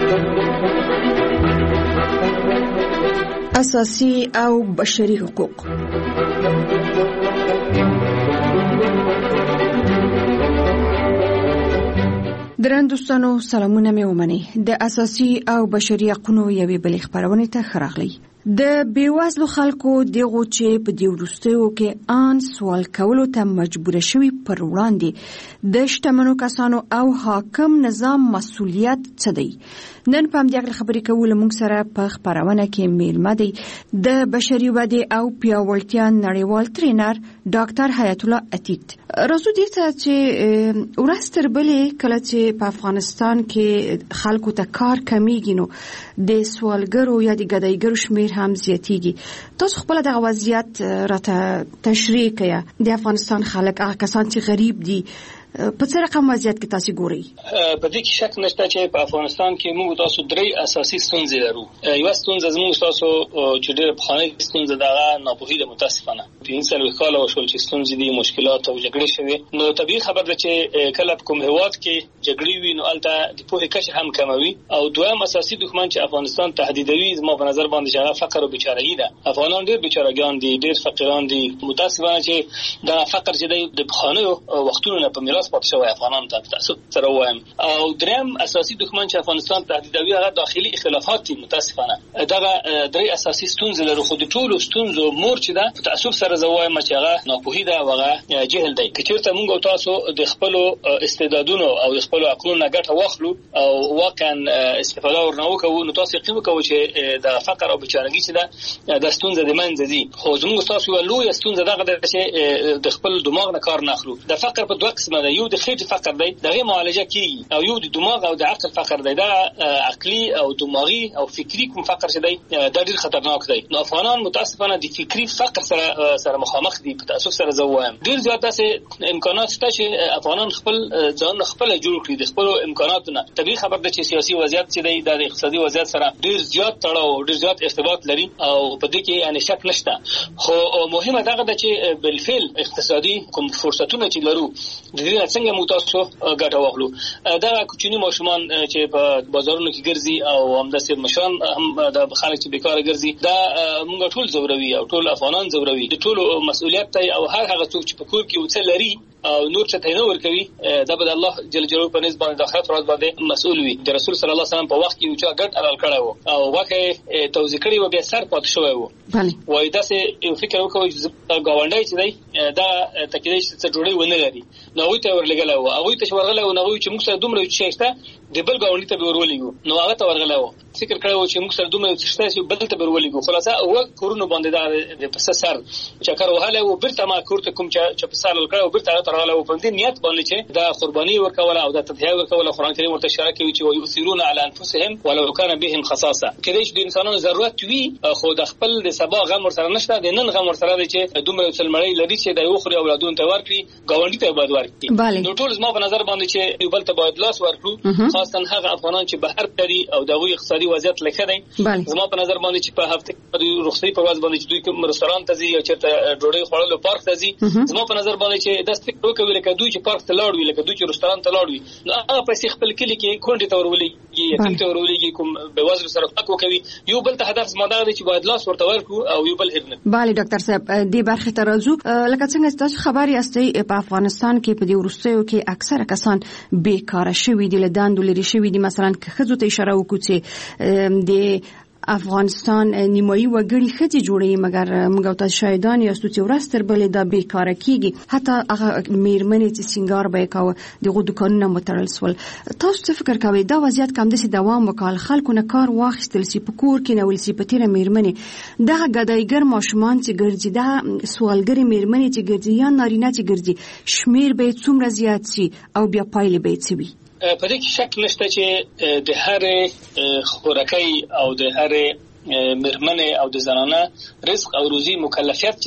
اساسي او بشري حقوق. درنو دوستانو سلامونه مې ومنئ. د اساسي او بشري حقوقو یوې بلې خبرونه ته خراغلی. د بیوزلو خلکو دغه چې په دې وروستیو کې ان سوال کولو ته مجبور شوي پر وړاندې د شتمنو کسانو او حاکم نظام مسؤلیت څه دی؟ نن په همدې خبرې کوو. موږ سره په خبرونه کې میلمه دی د بشري ودې او پیاوړتیا نړیوال ټرینر ډاکټر حیات الله عتیق. راځو دې ته چې ورځ تر بلې کله چې په افغانستان کې خلکو ته کار کمیږي نو د سوالګرو یا د ګدایګرو شمیر هم زیاتیږي. تاسو خپل د وضعیت راته تشریح کړئ. د افغانستان خلک هغه کسان چې غریب دي په څه رقم وضعیت کې تاسو ګورئ؟ په دې کې شک نشته چې په افغانستان کې موږ تاسو درې اساسي ستونزې لرو. یو ستونزه زموږ تاسو چې ډېر په خانه ستونزه دغه ناپوهي د متاسفانه په انسان وکاله وشول چې ستونزې دي، مشکلات او جګړې شوي. نو طبيعي خبر ده چې کله په کوم هیواد کې جګړې وي نو البته د پوهې کچه هم کموي. او دویم اساسي دښمن چې افغانستان تهدیدوي زما په نظر باندې چې فقر او بیچارهګي ده. افغانان ډېر بیچارهګان دي، ډېر فقیران دي. متاسفانه چې دا فقر چې د خانه وختونو نه په میراث پاتې شوی افغانان ته تاسو سره وایم. او دریم اساسي دښمن چې افغانستان تهدیدوي هغه داخلي اختلافات دي. متاسفانه دغه درې اساسي ستونزې لري. خو د ټولو ستونزو مور چې ده تاسو سره زوایم چې هغه ناپوهي ده او هغه جهل دی. که چیرته موږ تاسو د خپل استعدادونو او د خپل عقلونو ګټه واخلو او واقعا استفاده ورنوکو نو تاسو یقین وکړئ چې د فقر او بیچارهګي چې ده د ستونزې د منځ دي. خو زموږ تاسو یو لوی ستونزه دغه ده چې د خپل دماغ نه کار نه اخلو. د فقر په دوه قسمه ده. یو د خېټې فقر دی، دغه معالجه کیږي، او یو د دماغ او د عقل فقر دی. دا عقلي او دماغي او فکری کوم فقر چې دی دا ډیر خطرناک دی. نو افغانان متاسفانه د فکری فقر سره مخامخ دي. په تاسو سره زوایم ډیر زیات داسې امکانات شته چې افغانان خپل ځان خپل جوړ کړي د خپل امکاناتونو. طبيعي خبر ده چې سیاسي وضعیت چې دی د اقتصادي وضعیت سره ډیر زیات تړاو ډیر زیات ارتباط لري او په دې کې یعنی شک نشته. خو مهمه دا ده چې بالفعل اقتصادي کوم فرصتونه چې لرو د دې څنګه متاسو ګټه واخلو. دا کوچني ماشومان چې په بازارونو کې ګرځي او همداسې مشران هم د خلک چې بیکاره ګرځي دا موږ ټول زوروي او ټول افغانان زوروي. د ټولو مسؤلیت دی او هر هغه څوک چې په کور کې وڅ لري او نور څه ته نه ورکوي دا به الله جل جلاله په نسبت د آخرت ورځ باندې مسؤل وي. د رسول صلی الله علیه وسلم په وخت کې یو چا ګډ حلال کړی وو او واکه توزیع کړی و بیا سر پات شوی وو. وای دا سه یو فکر وکوي چې گاونډي چې دی دا تکلیف څه جوړي ونه لري نو وي ته ورلګل او هغه ته ورغله او هغه چې موږ سره دومره چې شته د بل گاونډي ته ورولېګو نو هغه ته ورغله و فکر کړو چې موږ سره دومره چې شته بل ته ورولېګو. خلاصه او کورونو باندې دا د پس سر چکر وهاله او برته ما کورته کوم چې په سر لکړو او برته ترغله او په دې نیت باندې چې دا قرباني ورکوله او دا تضحیه ورکوله. قرآن کریم ورته اشاره کوي چې ويثرون علی انفسهم ولو کان بهم خصاصه. کله چې د انسانانو ضرورت وي خو د خپل د سبا غم ورسره نشته، د نن غم ورسره دی چې دومره څلمړی لري چې د یو خوري اولادونو ته ورکړي گاونډي ته باید ورکړي. نو ټول زما په نظر باندې چې یو بل ته باید لاس ورکړو، خاصه هغه افغانان چې بهر تري او دغه اقتصادي وضعیت لکه دی. زما په نظر باندې چې په هفته کې رخصتي په ورځ باندې چې دوی کوم رستوران ته ځي او چیرته ډوډۍ خوړلو پارک ته ځي، زما په نظر باندې چې د ستې وکوي لکه دوی چې پارک ته لاړ وي، لکه دوی چې رستوران ته لاړ وي، نو هغه پیسې خپل کلی کې کونډې ته ورولېږي، یتیم ته ورولېږي، کوم بېوزلو سره حق وکوي. یو بل ته هدف زما دا دی چې باید لاس ورته ورکړو او یو بل هېر نه. بله ډاکټر صاحب دې برخې ته راځو. لکه څنګه چې تاسو خبر یاستئ په افغانستان کې په دې وروستیو کې اکثره کسان بیکاره شوي دي، له دندو لرې شوي دي. مثلا که ښځو ته اشاره وکړو چې د افغانستان نیمایي وګړي ښځې جوړوي، مګر موږ تاسو شاهدان یاستو چې ورځ تر بلې دا بیکاره کېږي. حتی هغه میرمنې چې سینګار به یې کاوه دغه دوکانونه متړل سول. تاسو څه فکر کوئ دا وضعیت که همداسې دوام وکړي، خلکو نه کار واخیستل سي، په کور کې نیول سي، په تېره میرمنې دغه ګدایګر ماشومان چې ګرځي، دا سوالګرې میرمنې چې ګرځي یا نارینه چې ګرځي، شمیر به یې څومره زیات سي او بیا پایلې به یې څه وي؟ په دې کې شک نشته چې د هر خوراکۍ او د هر مرمنه او د زنانه رزق او روزي مکلفیت چې دی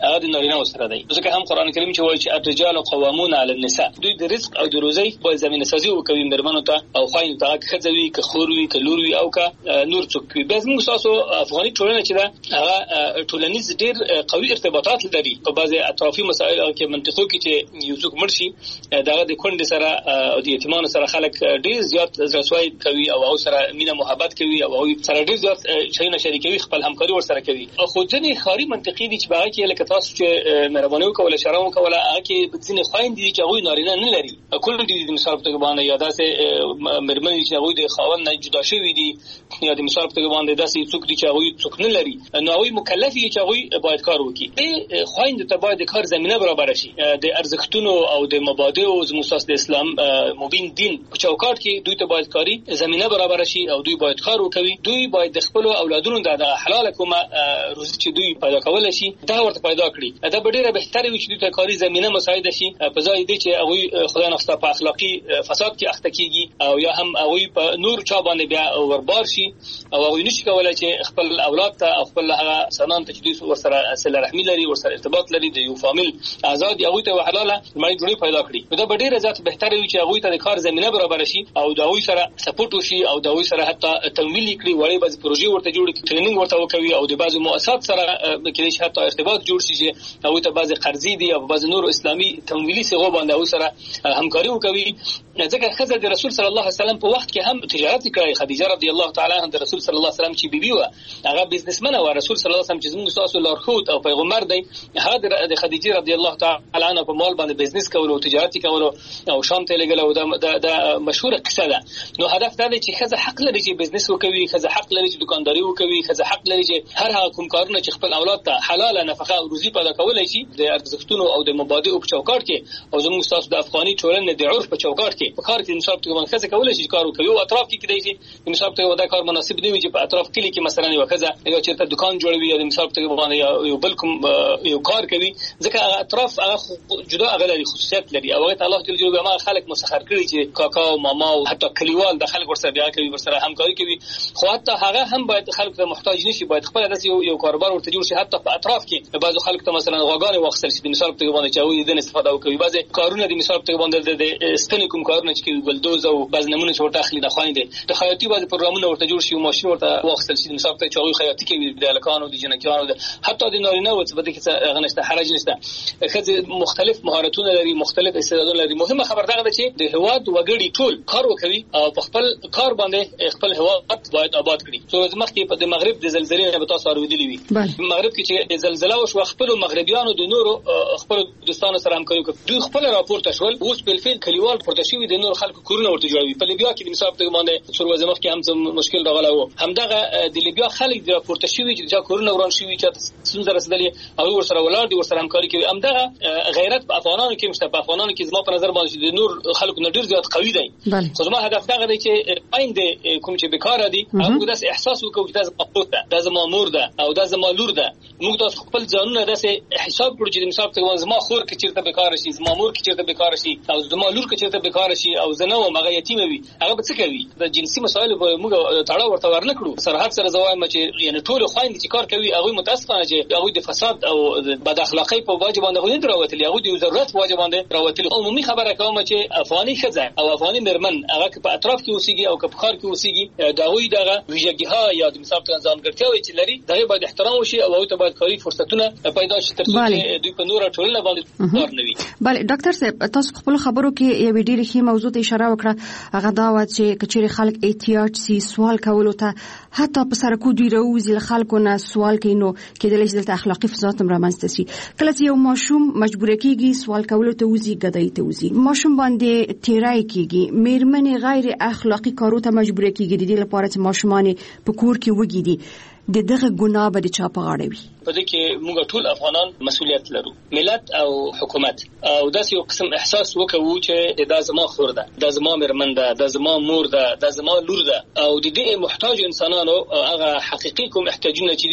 هغه د نارینه سره دی. ځکه هم قران کریم چې وایي چې الرجال قوامون علی النساء، دوی د رزق او د روزي په زمينه سازي وکوي مرمنو ته او خاين ته خځوي که خوروي که لوروي او که نور څوک وي. بس موږ تاسو افغاني ټولنه چې دا هغه ټولنیز ډیر قوي ارتباطات لري په بعضي اطرافي مسایل او کې منطقو کې چې یو څوک مرشي دغه د کونډې سره او د یتیمانو سره خلک ډیر زیات رسوي کوي او سره مینه محبت کوي او سره ډیر زیات شیونه شریکوي، خپل همکاري ور سره کوي. خو ځنې خاري منطقي دي چې باغ کې لکه تاسو چې مهرباني وکوله شرم وکوله هغه کې ځینې خويند دي چې هغه نارینه نه لري، کله دي د مثال په توګه باندې یا داسې مرمن چې هغه د خاوند نه جدا شوی دي یا د مثال په توګه باندې داسې څوک دي چې هغه څوک نه لري، نو هغه مکلف دي چې هغه باید کار وکړي. خويند ته باید کار زمينه برابر شي، د ارزښتونو او د مبادئو زموږ د اسلام مبین دین په چوکاټ کې دوی ته باید کاری زمينه برابر شي او دوی باید کار وکړي. دوی باید د خپل اولادونو د حلال کومه روزي چې دوی پیدا کول شي دا ورته پیدا کړي. دا ډیره بهتره وي چې دوی ته کاری زمينه مساعده شي په ځای دي چې هغه خدای نفسه په اخلاقی فساد کې اخته کیږي او یا هم هغه په نور چا باندې بیا وربار شي او هغه نشي کولای چې خپل اولاد ته او خپل هغه سنان ته چې دوی ورسره صله رحمی لري ورسره ارتباط لري د یو فامیل آزاد هغه ته حلاله مړی جوړي پیدا کړي. دا ډیره ذات بهتره وي چې هغه ته د کار زمينه برابر شي او دا وی سره سپورټ وشي او دا وی سره حتی تمویل کړي وړي بعض پروژې ورته جوړ کړي، ټریننګ ورته وکوي او د بعضو مؤسسات سره کې حتی ارتباط جوړ شي چې هغه ته بعض قرضې دي او بعض نور اسلامي تمویلي څنګه باندې او سره همکاري وکوي. ځکه خزه د رسول صلی الله علیه وسلم په وخت کې هم تجارت کړی. خدیجه رضی الله تعالی عنها د رسول صلی الله علیه وسلم چې بیبي و هغه بزنسمن و. رسول صلی الله علیه وسلم چې موږ تاسو لارښود او پیغمبر دی، هغه د خدیجه رضی الله تعالی عنها په مال باندې بزنس کول او تجارت کول او شام ته لګل او دا مشهور قصه ده. نو هدف دا دی چې خزه حق لري چې بزنس وکوي، خزه حق لري چې دکانداري وکوي، خزه حق لري چې هر هغه کوم کارونه چې خپل اولاد ته حلاله نفقه او روزي پیدا کولای شي د ارزښتونو او د مبادئو په چوکاټ کې او زموږ تاسو د افغاني ټولنې د عرف په چوکاټ کې په کار کې مثال په توګه خزه کولای شي کار وکوي او اطراف کې کېدای شي مثال په توګه دا کار مناسب دی چې په اطراف کې کې مثلا یو خزه یو چیرته دکان جوړوي یا مثال په توګه باندې یو بل کوم یو کار کوي، ځکه اطراف هغه جدا غلري خصوصیت لري او هغه الله جل جلاله ما خلق مسخر کړی چې کاکا او ماما او حتی کلیوال د خلک ورسره بیا کوي ورسره همکاري کوي. خو حتی هغه هم باید خلک ته محتاج نشي، باید خپل داس یو کاروبار ورته جوړ شي. حتی په اطراف کې بعضو خلک ته مثلا غواګانې واخصل شي د مثال په توګه باندې چې وي د استفاده وکوي. بعضي کارونه د مثال په توګه باندې د ستنې کوم کارونه چې ګلدوز او بعض نمونه چې ورته اخلي د خويندې د خیاطي بعضي پروګرامونه ورته جوړ شي او ماشين ورته واخصل شي د مثال په توګه خیاطي کوي د الکانو د جنکانو حتی د نارینه او څه بده کې غنښت حرج نشته. خځې مختلف مهارتونه لري، مختلف استعدادونه لري. مهمه خبر دا ده چې د هواد وګړي ټول کار وکوي او په خپل کار باندې خپل هواد باید آباد کړي. څو مخکې په د مغرب د زلزلې نه به تاسو اوریدلې وي. مغرب کې چې زلزلہ وشو خپل مغربيانو د نورو خپل دوستانو سره همکاري وکړي. دوی خپل راپورټ شول اوس په فعل کلیوال پورته شوی د نور خلکو کورونه ورته جوړوي. په لیبیا کې د مثال په باندې څو ورځې مخکې هم مشکل راغلی و. همدغه د لیبیا خلک د راپورټ شوی چې دا کورونه وران شوی چې څنګه رسیدلی او ورسره ولار دي ورسره همکاري کوي. همدغه غیرت په افغانانو کې مشته. په افغانانو کې زما په نظر باندې د نور خلکو نه ډیر زیات قوي دي. خو زما هدف دا دی چې آینده کوم چې بیکار دي هغه داس احساس وکړو چې دا زما پوت ده، دا زما مور ده او دا زما لور ده. موږ تاسو خپل ځانونه داسې حساب کړو چې مثال په زما خور کې چیرته بیکار شي، زما مور کې چیرته بیکار شي او زما لور کې چیرته بیکار شي او زنه او مغه یتیم وي، هغه به څه کوي؟ د جنسي مسایلو په موږ تړاو ورته ورنکړو. سرحد سره زوایم چې یعنی ټول خويند چې کار کوي هغه متاسفانه چې هغه د فساد او بد اخلاقی په واجب باندې غوښتل راوتلی، هغه د ضرورت واجب باندې راوتلی. عمومي خبره کوم چې افغاني خزه او افغاني مرمن هغه په اطراف کې اوسېږي او په ښار کې اوسېږي، دا وی دغه ویژګی‌ها یا د مثال په ځانګړتیاوې چې لري دغه باید احترام وشي او هغه ته باید کاري فرصتونه پیدا شي ترڅو چې دوی په نور ټولنه باندې کار نه وي. بله ډاکټر صاحب تاسو خپل خبرو کې یو ډېر ښه موضوع ته اشاره وکړه، هغه دا و چې کچېرې خلک احتیاج سي سوال کولو ته حتی په سرکو دوی راوځي خلکو نه سوال کوي، نو کېدلی شي دلته اخلاقی فساد هم رامنځته شي. کله چې یو ماشوم مجبور کېږي سوال کولو ته وځي ګدای ته وځي، ماشوم باندې تیرای کېږي، میرمنې غیر اخلاقی کارو ته مجبور کېږي د دې لپاره چې ماشومان په کور کې وګي دي، دغه ګناه به د چا په غاړه وي؟ په دې کې موږ ټول افغانان مسؤلیت لرو، ملت او حکومت، او داسې یو قسم احساس وکړو چې دا زما خور ده، دا زما مرمن ده، دا زما مور ده، دا زما لور ده، او د دې محتاج انسانانو هغه حقيقي کوم احتیاجونه چې دي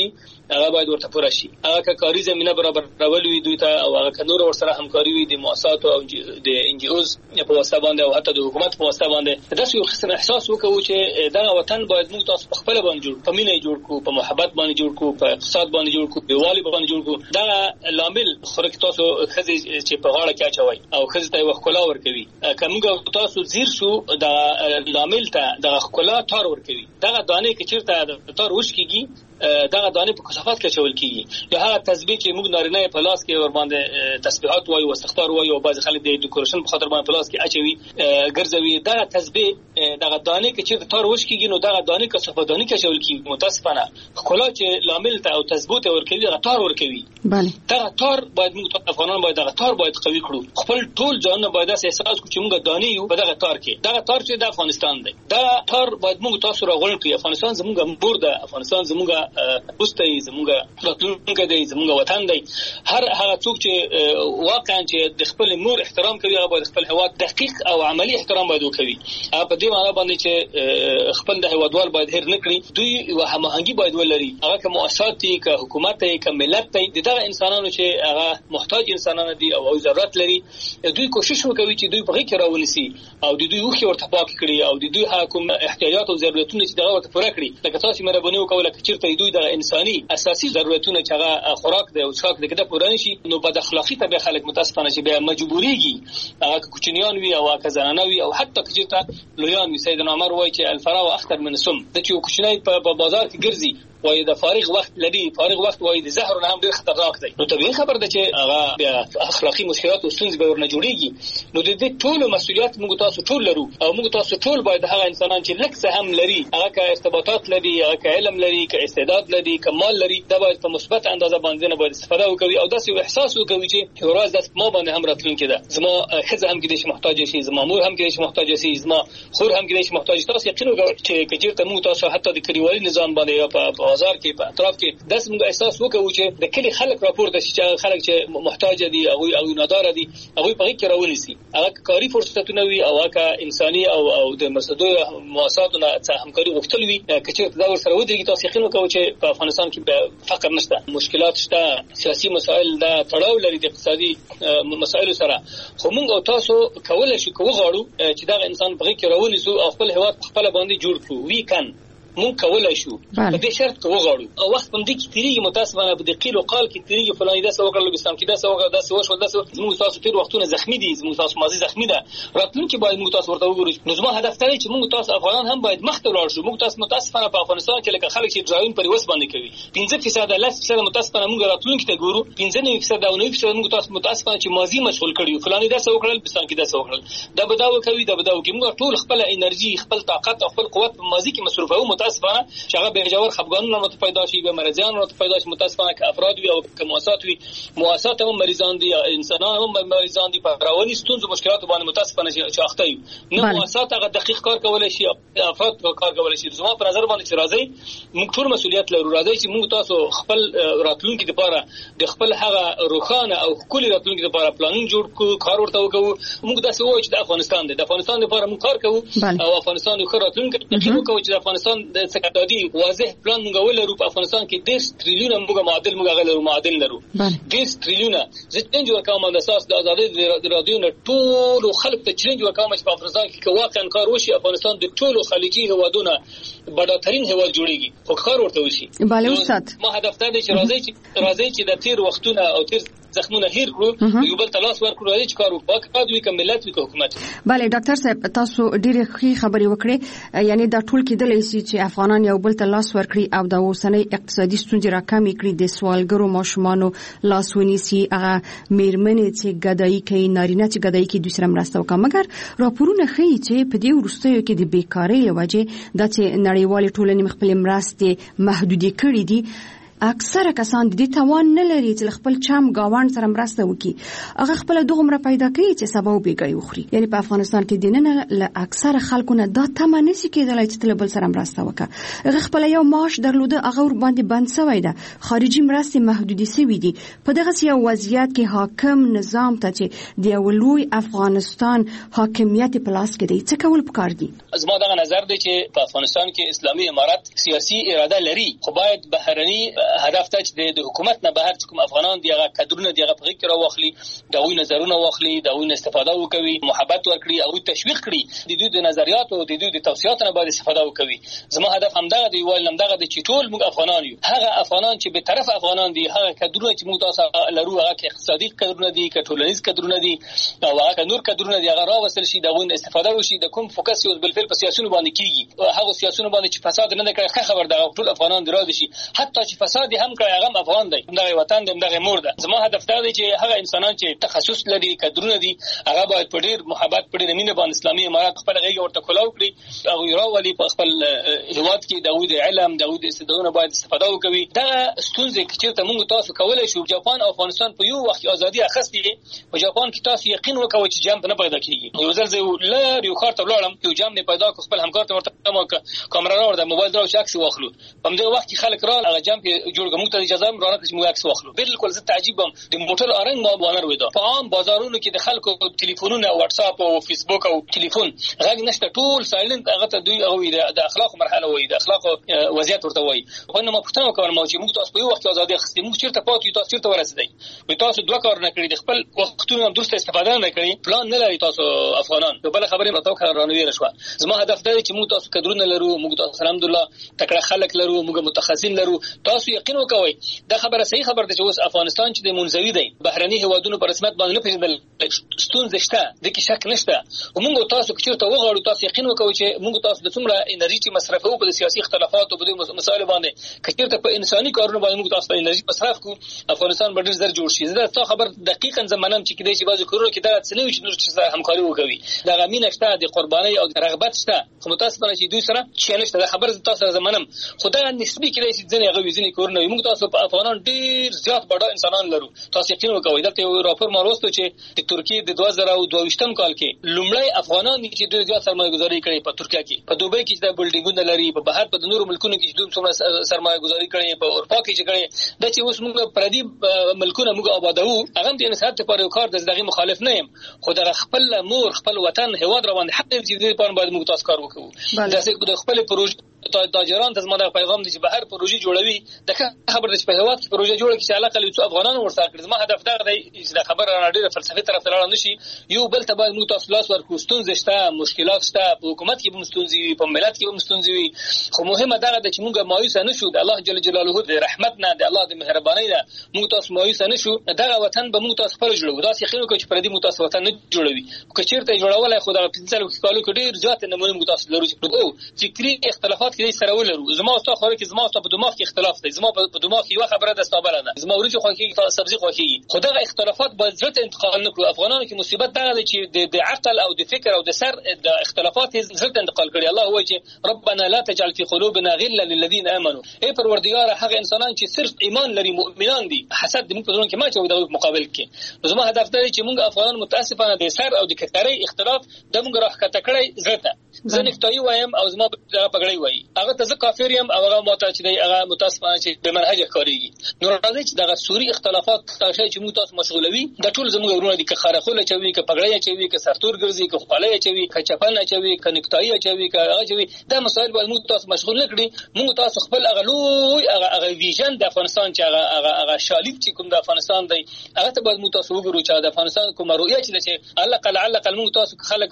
هغه باید ورته پوره شي. هغه که کاري زمينه برابرول وي دوی ته او هغه نور ورسره همکاري وي د مؤسسات او د ان جی اوز په واسطه باندې او حتی د حکومت په واسطه باندې دا یو قسم احساس وکړو چې دا وطن باید موږ تاسو په خپل باندې جوړ په مینه جوړ کو په محبت باندې جوړ کو په اقتصاد باندې جوړ کو په والي باندې جوړ کو. دا لامل خورک تاسو خزي چې په غاړه کې اچوي او خزي ته وخلا ورکوي کومګه تاسو زیر شو دا لامل ته د خلا تار ورکوي. دا دانه کې چیرته تار وش کیږي دغه دانه په کثافات کې چول کیږي یا هغه تسبیح چې موږ نارینه په لاس کې ور باندې تسبیحات وایو او استغفار وایو او بعض خلک د ډیکوریشن په خاطر باندې په لاس کې اچوي ګرځوي. دا تسبیح دغه دانه کې چې تار وش کیږي نو دغه دانه کثافات دانه کې چول کیږي. متاسفانه خلا چې لامل ته او تثبوت ورکوي دغه تار ورکوي. بله دغه تار باید موږ افغانان باید دغه تار باید قوي کړو. خپل ټول ځان باید احساس کړو چې موږ دانه یو په دغه تار کې. دغه تار چې د افغانستان دی دا تار باید موږ تاسو راغون کړو. افغانستان زموږ مور ده. افغانستان زموږ پوسټي زموږ راتلونکي دی زموږ وطن دی. هر هغه څوک چې واقعا چې د خپل مور احترام کوي هغه باید خپل هواد دقیق او عملی احترام باید وکړي. په دې معنی باندې چې خپل د هوادوال باید هیر نکړي. دوی هماهنګي باید ولري. هغه که مؤسسات دي که حکومت دی که ملت دی دغه انسانانو چې هغه محتاج انسانان دي او ضرورت لري دوی کوشش وکوي چې دوی په غي کې راونسي او دوی وخت ورته پاک کړي او دوی حکومت احتیاجات او ضرورتونه چې دغه ورته پوره کړي. لکه تاسو مهرباني وکوله چې چیرته دوی د انساني اساسي ضرورتونه چې هغه خوراک دی او څښاک دی کده پوره نشي نو بد اخلاقی ته به خلک متاسفانه چې به مجبوريږي هغه کوچنیان وي او هغه زنانه وي او حتی چې لویان وي. سیدنا عمر وایي چې الفراغ اخطر من السم. د چې کوچنی په بازار کې ګرځي وای د فارغ وخت لري فارغ وخت وای د زهر نه هم ډیر خطرناک دی. نو طبيعي خبر ده چې هغه اخلاقی مشکلات او ستونزې به ورنه جوړيږي. نو د دې ټول مسؤلیت موږ تاسو ټول لرو او موږ تاسو ټول باید هغه انسانان چې لکه هم لري هغه که ارتباطات لري هغه که علم لري که استعداد لري که مال لري دا باید په مثبت اندازه باندې نه باید استفاده وکړي او داسې احساس وکړي چې ورځ د ما باندې هم راتلونکي ده. زما خزه هم کې د محتاج شي زما مور هم کې د محتاج شي زما خور هم کې د محتاج. تاسو یقین وکړئ چې کجیرته موږ تاسو حتی د کلیوالي نظام باندې یا په بازار کې په اطراف کې داس موږ احساس وکړو چې د کلی خلک راپورته شي چې خلک چې محتاج دي او نادار دي هغه په کې راونیسي. هغه کاری فرصتونه وي او هغه انساني او د مسدو مؤسساتونو څخه همکاري غوښتل وي چې دا ورسره ودیږي. تاسو یقین وکړئ چې په افغانستان کې فقر نشته مشکلات شته سیاسي مسائل دا تړاو لري د اقتصادي مسایلو سره. خو موږ او تاسو کولای شو کوغاړو چې دا انسان په کې راونیسو او خپل هواد خپل باندې جوړ کړو. وی کان مون کولای شو په دې شرط کې وغواړو او وخت هم دې کې تیریږي متاسفانه په دې قیل او قال کې تیریږي فلاني دا څه وکړل بسام کې دا څه وکړل دا څه وشو دا څه موږ تاسو تیر وختونه زخمی دي موږ تاسو ماضي زخمی ده راتلونکي باید موږ تاسو ورته وګورو. نو زما هدف دی چې موږ تاسو افغانان هم باید مخته ولاړ شو. موږ تاسو متاسفانه په افغانستان کې لکه خلک چې ډراون پر وس باندې کوي 15% لس متاسفانه موږ راتلونکي ته ګورو 15% او 9% موږ تاسو متاسفانه چې ماضي مشغول کړیو فلاني دا څه وکړل بسام کې دا څه وکړل دا بداو کوي دا بداو کوي. موږ ټول خپل انرژي خپل طاقت او خپل قوت په ماضي کې مصرفو متاسفانه به جوړ خفګانونه مت پیدا شي به مرزيان مت پیدا شي متاسفانه که افراد وي او که مؤسسات هم مریضان دي انسانان هم مریضان دي په رواني ستونزو مشکلات باندې متاسفانه چې اخته وي. نو مؤسسات هغه دقیق کار کولای شي افراد کار کولای شي. زما په نظر باندې چې راځي موږ ټول مسؤلیت لرو. راځي چې موږ تاسو خپل راتلونکي لپاره د خپل هغه روخانه او خولي راتلونکي لپاره پلانینګ جوړ کو کار ورته وکړو. موږ داسې وایو چې د افغانستان د افغانستان لپاره موږ کار کوو او افغانستان یو راتلونکي کوو چې د افغانستان د سکتادي واضح پلان موږ ولرو. په افغانستان کې 10 تریلیون موږ معادل لرو 10 تریلیون. زه چینج ورکوم د اساس د ازادۍ د رادیو نه ټول خلک ته چینج ورکوم چې په افغانستان کې واقعا کار وشي. افغانستان د ټولو خلیجي هوادونو بډاترین هواد جوړیږي خو کار ورته وشي. بله استاد ما هدف ته دی چې راځي چې د تیر وختونه او تیر زخمونه هیر کړو یو بل تلاش ورکړو چې کار وکړو دوی کوم ملت وکړو حکومت. بله ډاکټر صاحب تاسو ډېر ښه خبرې وکړې. یعنی دا ټول کېدلی شي چې افغانان یو بل تلاش ورکړي او د اوسنۍ اقتصادي ستونزې راکمې کړي د سوالګرو ماشومانو لاس ونیسي هغه میرمنې چې ګدایي کوي نارینه چې ګدایي کوي دوی سره مرسته وکړي. مګر راپورونه ښیي چې په دې وروستیو کې د بیکارۍ له وجې دا چې نړیوالې ټولنې خپلې مرستې محدودې کړي دي اکثره کسان د دې توان نه لري چې خپل چم گاوند سره مرسته وکړي. هغه خپل دغه پیدا کوي چې سبا وبېږي وخوري. یعنی په افغانستان کې دننه له اکثره خلکو نه دا تمه نشي کېدلای چې تل بل سره مرسته وکړي. هغه خپل یو معاش درلوده هغه ور باندې بند شوی ده. خارجي مرستې محدودې شوې دي. په دغه یو وضعیت کې حاکم نظام ته چې د لوی افغانستان حاکمیت په لاس کې دی څه کول پکار دي؟ زما دغه نظر دی چې په افغانستان کې اسلامي امارت سیاسي اراده لري خو باید بهرني هدف ته چې د حکومت نه بهر کوم افغانان دی هغه کډرونه دی هغه په غیر واخلي دغوی نظرونه واخلي دغوی استفاده وکوي محبت ورکړي او تشویق کړي د دوی د نظریاتو د دوی د توصياتو نه باید استفاده وکوي. زما هدف همدغه دی ویل همدغه د چې ټول موږ افغانان یو هغه افغانان چې به طرف افغانان دي هغه کډرونه چې موږ تاسو لرو هغه اقتصادي کډرونه دي ټولنیز کډرونه دي او هغه نور کډرونه دي هغه راوصل شي دغوی استفاده وشي د کوم فوکس یو بل فعل په سیاسيونو باندې کیږي هغه سیاسيونو باندې چې فساد نه کوي خبر ده ټول افغانان درازي شي حتی چې فساد هم کوي هغه افغان دی دغه وطن دی دغه مور ده. زما هدف دا دی چې هغه انسانان چې تخصص لري کډرونه دي هغه باید په ډیر محبت په ډیر مینه باندې اسلامي امارات خپل غیږ ورته کولاو کړي او راولي په خپل هیواد کې داوود علم داوود استعدادونه باید استفاده وکړي. دا ستونزې چې موږ تاسو کولای شو جاپان او افغانستان په یو وخت ازادي اخستې په جاپان کې تاسو یقین وکوي چې جام نه پیدا کیږي. یو ځل زه لار یو خاطر لاړم یو جام نه پیدا کو خپل همکار ته ورته مو کیمرا راوړ د موبایل درو عکس واخلو په دې وخت کې خلک راغله هغه جام کې جوړ کوم ته اجازه هم راکړه چې مو عکس واخلو. بالکل زه تعجبم د موټر ارنګ ما بانر وېدا په عام بازارونو کې د خلکو ټلیفونونه واتس اپ او فیسبوک او ټلیفون غږ نشته ټول سایلنت هغه ته دوی او د اخلاق مرحله وایي د اخلاق وضعیت ورته وایي. په نو مفتنه کوم چې موږ تاسو په یو وخت ازادي اخستې موږ چیرته پاتې تاسو چیرته ورسېدای وي تاسو دوه کار نه کړی د خپل وختونو درسته استفاده نه کړی پلان نه لري تاسو افغانان بل خبرې متو کارانوي رشوه. زما هدف دی چې موږ تاسو کډرونه لرو موږ تاسو الحمدلله تکړه خلک لرو موږ متخصصین لرو تاسو یقین وکوي دا خبره صحیح خبر ده چې اوس افغانستان چې د منځوي دی بهرني هوادونو په رسمیت باندې نه پیژندل ستونزې شته د کې شک نشته او موږ تاسو چې ته وغواړو تاسو یقین وکوي چې موږ تاسو د څومره انرژي چې مصرفو په سیاسي اختلافات او په مسایلو باندې کچېرته په انساني کارونو باندې موږ تاسو انرژي مصرف کو افغانستان به ډېر زر جوړ شي. زه تاسو خبر دقیقاً زمانم چې کېدای شي بعضو کورونو کې دا څنګه چې نور چې همکاري وکوي دا غمینه شته د قرباني او رغبت شته خو متاسفانه چې دوی سره چې نشته خبر تاسو زمانم خدای نسبی کېدای شي ځنې هغه وزنی کورونه موږ تاسو په افغانان ډېر زیات بڑا انسانان لرو تاسو یقین وکوي دا یو راپور ماروستو چې د ترکیه د 2022 کال کې لومړی افغانان چې دوی زیات سرمایه گذاري کړې په ترکیه کې په دوبۍ کې د بلډینګونو لري په بهر په نورو ملکونو کې دوی څومره سرمایه گذاري کړې په اروپا کې چې کړې د چې اوس موږ پردي ملکونه موږ آبادو هغه د انسانیت لپاره یو کار دغه مخالف نه یم خو د خپل مور خپل وطن هواد روان حق دې چې په باندې موږ تاسو کار وکړو د خپل پروژې تاجران ته زموږ پیغام دي چې بهر پروژې جوړوي د خبر د په هواد کې پروژې جوړه کې چې علاقه لري افغانان ورسره کړي. زما هدف دا دی چې د خبر را ډېر فلسفي طرف ته لاړ نشي یو بل ته باید موږ تاسو لاس ورکو ستونزې شته مشکلات شته په حکومت کې به ستونزې په ملت کې به ستونزې خو مهمه دا ده چې موږ مایوس نه شو د الله جل جلاله د رحمت نه د الله د مهرباني نه موږ تاسو مایوس نه شو دا وطن به موږ تاسو خپل جوړو دا څه خینو چې پردي موږ تاسو وطن نه جوړوي که چیرته جوړولای خو دا 15 کالو کې ډېر ځات نمونه موږ تاسو لرو چې فکری اختلافات کې سره ولرو. زما او تاسو خو کې زما او په دماغ کې اختلاف دی زما په دماغ کې یو خبره ده ستابله ده زما ورته خو کې تاسو سبزي خو کې خدای اختلافات باید ځت انتقال نکړو. افغانانو کې مصیبت دا دی چې د عقل او د فکر او د سر د اختلافات ځت انتقال کړي. الله وایي چې ربنا لا تجعل في قلوبنا غلا للذين امنوا ای پروردگار هغه انسانان چې صرف ایمان لري مؤمنان دي حسد دې په ځون کې ما چې د مقابل کې زما هدف دی چې موږ افغانان متاسفانه د سر او د کتري اختلاف د موږ راخته کړی زړه زه نکتای وایم او زما په پګړی وایي هغه ته کافر یم او هغه ماته چې دی هغه متاسفانه چې به منهج کاریږي. نو راځي چې دغه سوري اختلافات تاسو چې موږ تاسو مشغولوي د ټول زموږ ورونه دي که خارخوله چوي که پګړی چوي که سرتور ګرځي که خپلای چوي که چپن چوي که نکتای چوي که هغه چوي دا مسایل باید موږ تاسو مشغول نکړي. موږ تاسو خپل اغلوی هغه ویژن د افغانستان چې هغه شالیب چې کوم د افغانستان دی هغه ته باید موږ تاسو وګورو چې د افغانستان کومه رؤیه چې علقه موږ تاسو خلک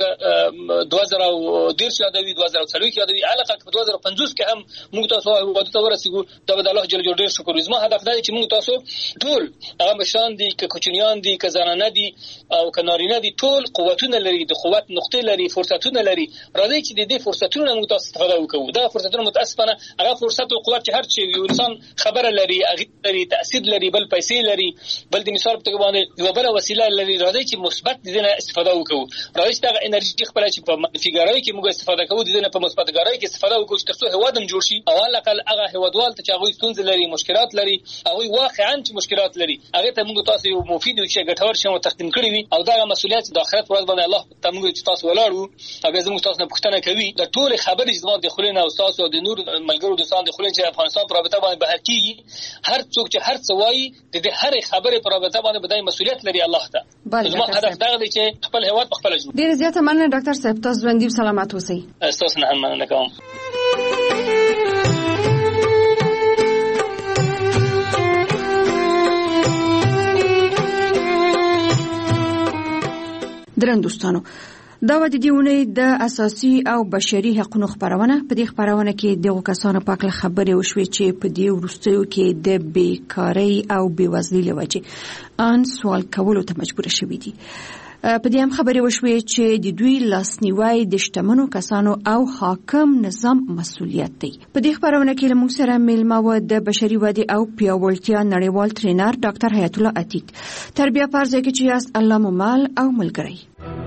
2010 یادوي 2030 یادوي علقه 2050 کې هم موږ تاسو وادي ته ورسېږو دا به الله جل جلاله شکر زما هدف دی چې موږ تاسو ټول هغه مشان دي که کوچنیان دي که زنانه دي او که نارینه دي ټول قوتونه لري د قوت نقطې لري فرصتونه لري راځي چې د دې فرصتونو موږ تاسو استفاده وکړو. دا فرصتونه متاسفانه هغه فرصت او قوت چې هر چی یو انسان خبره لري هغه لري تاثیر لري بل پیسې لري بل د مثال په باندې یو بل وسیله لري راځي چې مثبت دي نه استفاده وکړو. راځي چې هغه انرژي خپل چې په منفیګرای کې موږ استفاده کوو دي نه په مثبتګرای کې استفاده وکړو چې تاسو هوادم جوړ شي او الاقل هغه هوادوال ته چې هغه ستونزې لري مشکلات لري او واقعا چې مشکلات لري هغه ته موږ تاسو یو مفید او چې ګټور شوم تقدیم کړی وي او دا مسؤلیت د آخرت ورځ باندې الله ته موږ چې تاسو ولاړو او زموږ تاسو نه پوښتنه کوي د ټول خبرې چې زموږ د خلینو او تاسو د نور ملګرو دوستان د خلینو چې افغانستان پر رابطه باندې بهر کیږي هر څوک چې هر څه وایي د هر خبرې پر رابطه باندې بدای مسؤلیت لري الله ته. زموږ هدف دا دی چې خپل هیواد خپل جوړ. ډیر زیاته مننه ډاکټر صاحب تاسو باندې سلامات اوسئ. تاسو نه مننه کوم. درن دوستانو دا و د دیونې د اساسي او بشري حقوقو خبرونه په دې خبرونه کې دغه کسانو په اړه خبرې وشوې چې په دې وروستیو کې د بیکاری او بیوزلۍ لوجې ان سوال کولو ته مجبور شوي دي. په دې هم خبرې وشوې چې د دوی لاسنیوي د شتمنو کسانو او حاکم نظام مسؤلیت دی. په دې خبرونه کې له موږ سره میلمه و د بشري ودې او پیاوړتیا نړیوال ټرینر ډاکټر حیات الله عتیق. تربیه پرځای کې چې یاست الله مو مال او ملګری.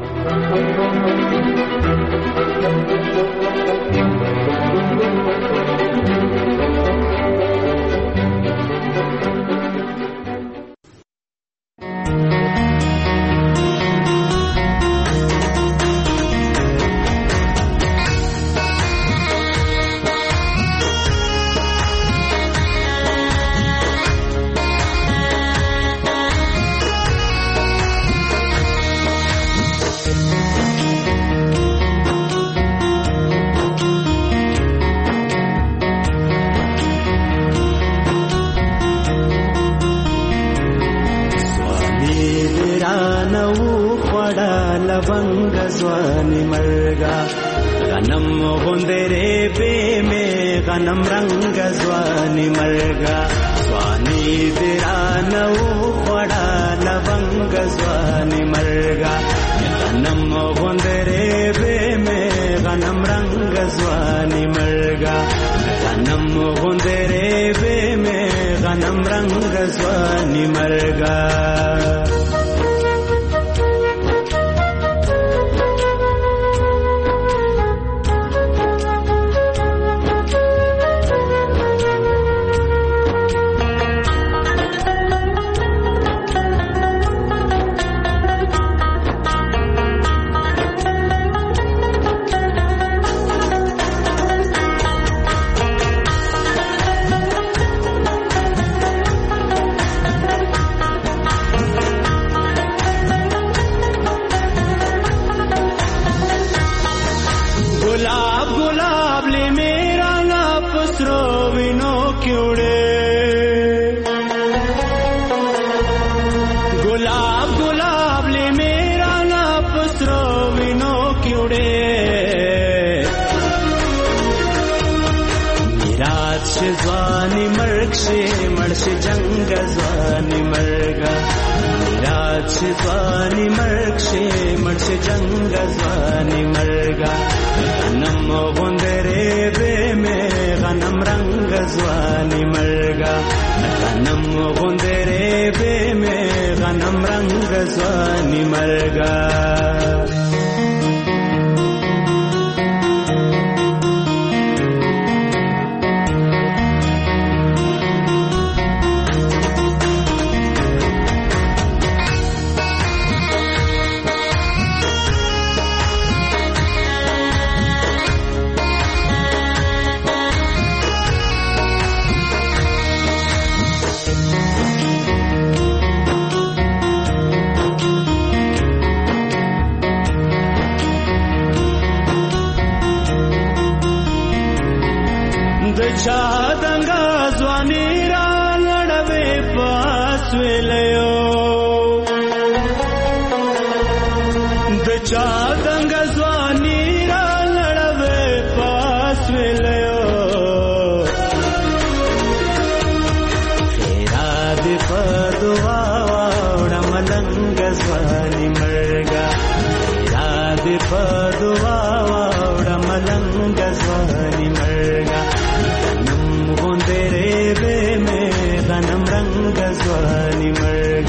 ځواني مرګا غنم غوندره به مې غنم رنگ ځواني مرګا ځواني درانو خړا لونګ ځواني مرګا غنم غوندره به مې غنم رنگ ځواني مرګا غنم غوندره به مې غنم رنگ ځواني مرګا ځواني مرګ شي مرشي جنگ ځواني مرګا میراث ځواني مرګ شي مرشي جنگ ځواني مرګا غنم غوندره به مې غنم رنگ ځواني مرګا غنم غوندره به مې غنم رنگ ځواني مرګا چا دنګا ځواني را لړوي پاس ویلو د چا دنګا ځواني را لړوي پاس ویلو خیرا دې په دعا وړه ملنګ ځواني مرګا خیرا دې په دعا وړه ملنګ ځواني مرګا غنم غوندره به مې غنم رنگ ځواني مرګا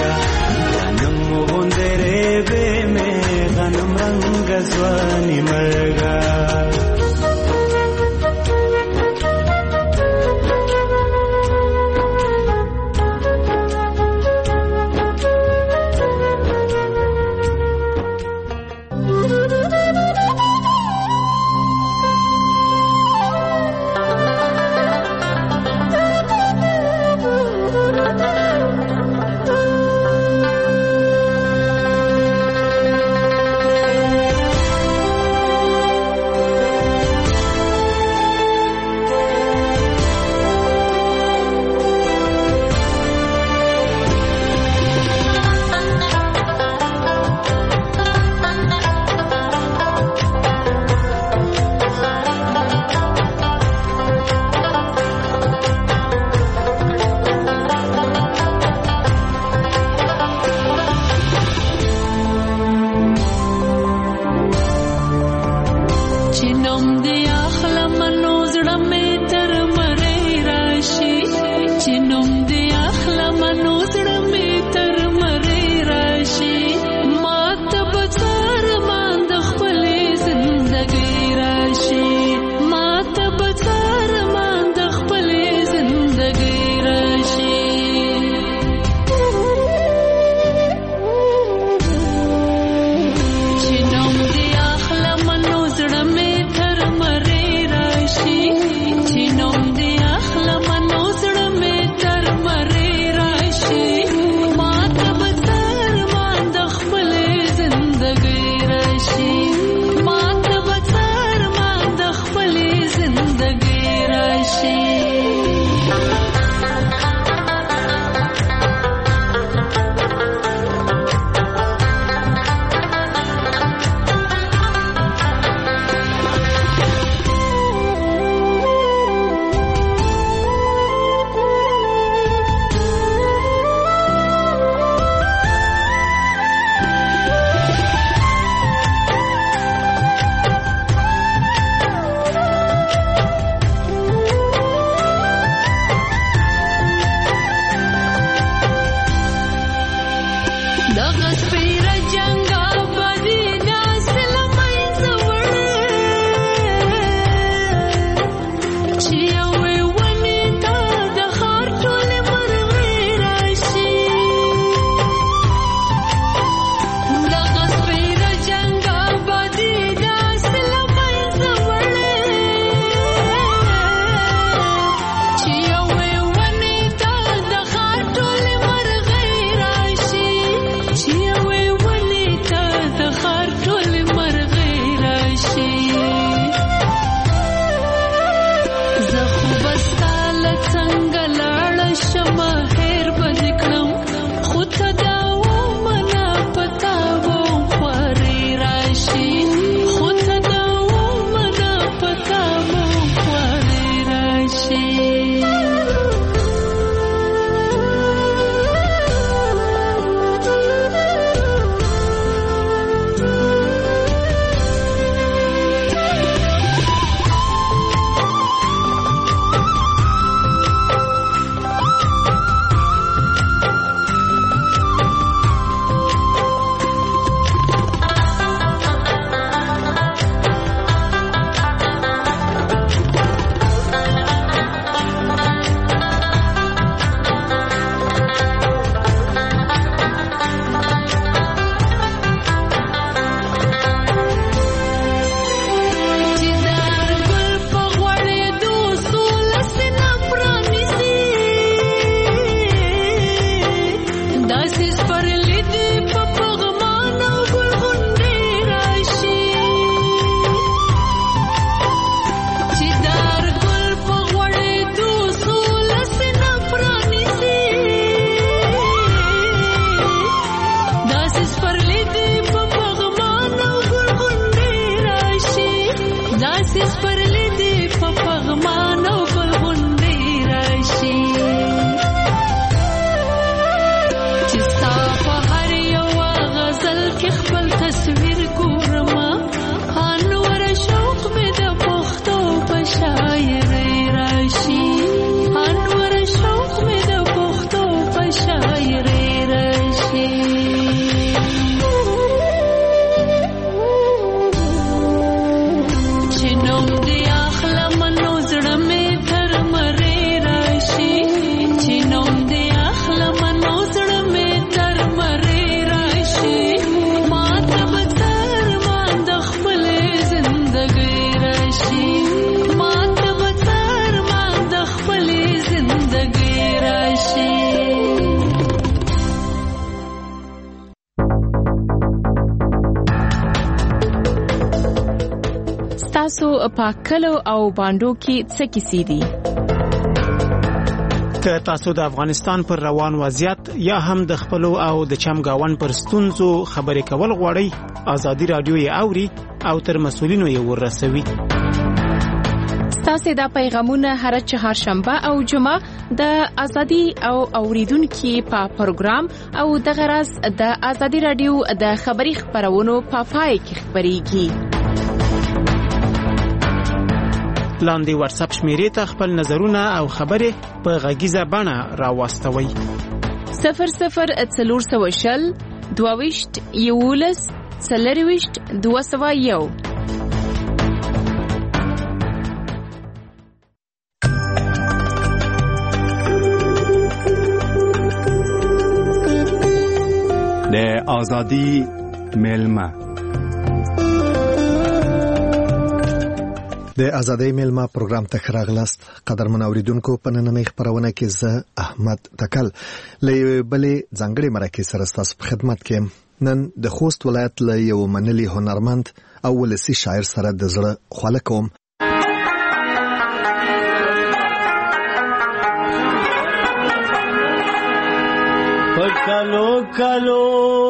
په کلو او باندو کې څه کیسې دي؟ که تاسو د افغانستان پر روان وضعیت یا هم د خپل او د چمګاون پر ستونزو خبرې کول غواړئ، ازادي رادیو یې اوري او تر مسؤلینو یې ورسوي. ستاسو دا پیغامونه هر چهارشنبه او جمعه د ازادي او اوریدونکو په پروګرام او د غرض د ازادي رادیو د خبري خبرونو په پای کې خبريږي. لاندې واتس اپ شمیرې ته خپل نظرونه او خبرې په غږیزه بڼه راوستوي. 0040 22 11 40 201. د آزادی میلمه د ازادۍ میلمه پروګرام ته راغلاست. قدرمن اوریدونکو، په نننۍ خبرونه کې زه احمد تکل له بلې ځانګړي مرکې سره ستاسو په خدمت کې. نن د خوست ولایت له یو منلي هنرمند او ولسي شاعر سره د زړه خواله کوم. کلو کلو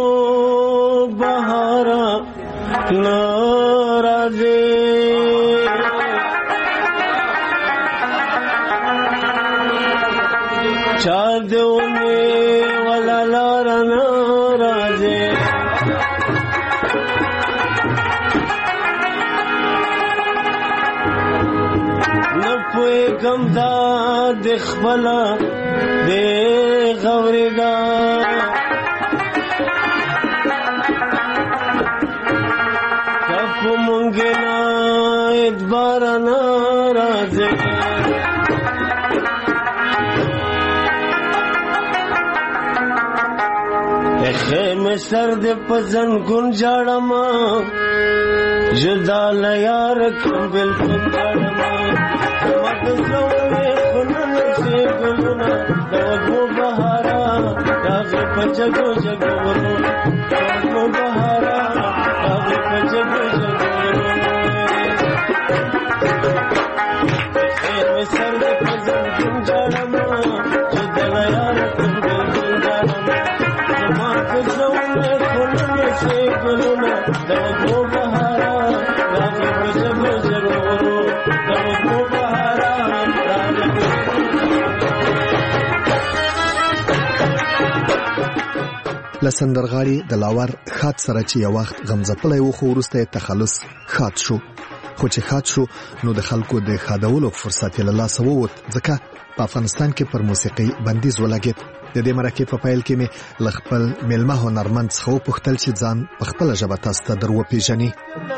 بهارا ناراضه چادونه ولا لار ناراضه نپوی کم دا دخبلا دے غورگا کپ منگنا ادبار نارازے خیم سرد پزن گن جاڑما جدا لیار کمبل کن جاڑما مد زونے خنن سے گلونا دوگو بہارا راغی پجگو جگورو دوگو بہارا راغی پجگو جگورو خیم سرد پزن گن جاڑما جدا لیار کمبل کن جاڑما مد زونے خنن سے گلونا دوگو بہارا راغی پجگو جگورو دوگو بہارا لسندرغاړي د لاور خاط سره چې یو وخت غمزپلای و خو ورسته تخلص خاط شو، خو چې خاط شو نو د خلکو د خادولو فرصت له لاسه ووت، ځکه په افغانستان کې پر موسیقي بندیز ولګید. د دې مرکې په پیل کې مې لخپل میلمه هنرمند څخه وپوښتل چې ځان په خپل ژبه تاسو ته درو پیژني.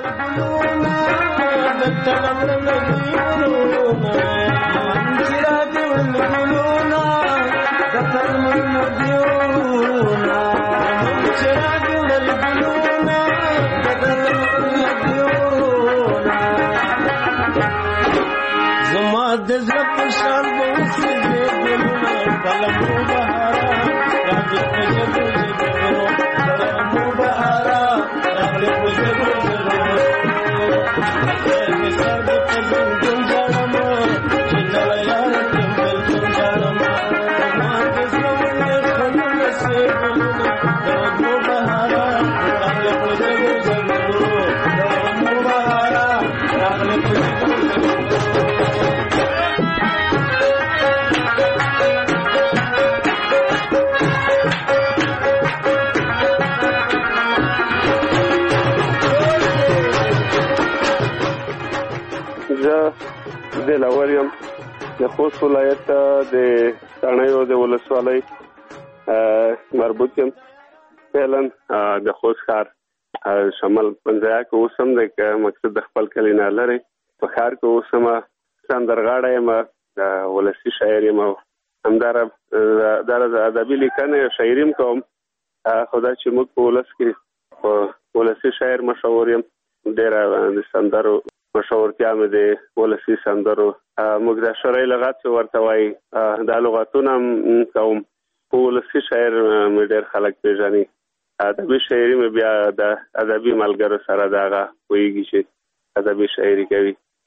د لاوریم د خوست ولایت د تڼیو د ولسوالۍ مربوط یم. فعلا د خوست ښار شمال پنځه کې اوسم د مقصد د خپل کلی نه لري. په ښار کې اوسم، سندرغاړی یم، ولسي شاعر یم، همداره د ادبي لیکنې شاعري هم کوم. خو دا چې موږ په ولس کې په ولسي شاعر مشهور یم. ډېره د سندرو مشهورتیا مې د ولسي سندرو موږ د شرعي لغات ورته وایي، دا لغاتونه کوم. په ولسي شاعر مې ډېر خلک پېژني. ادبي شاعري مې بیا د ادبي ملګرو سره دغه پوهېږي چې ادبي شاعري کوي.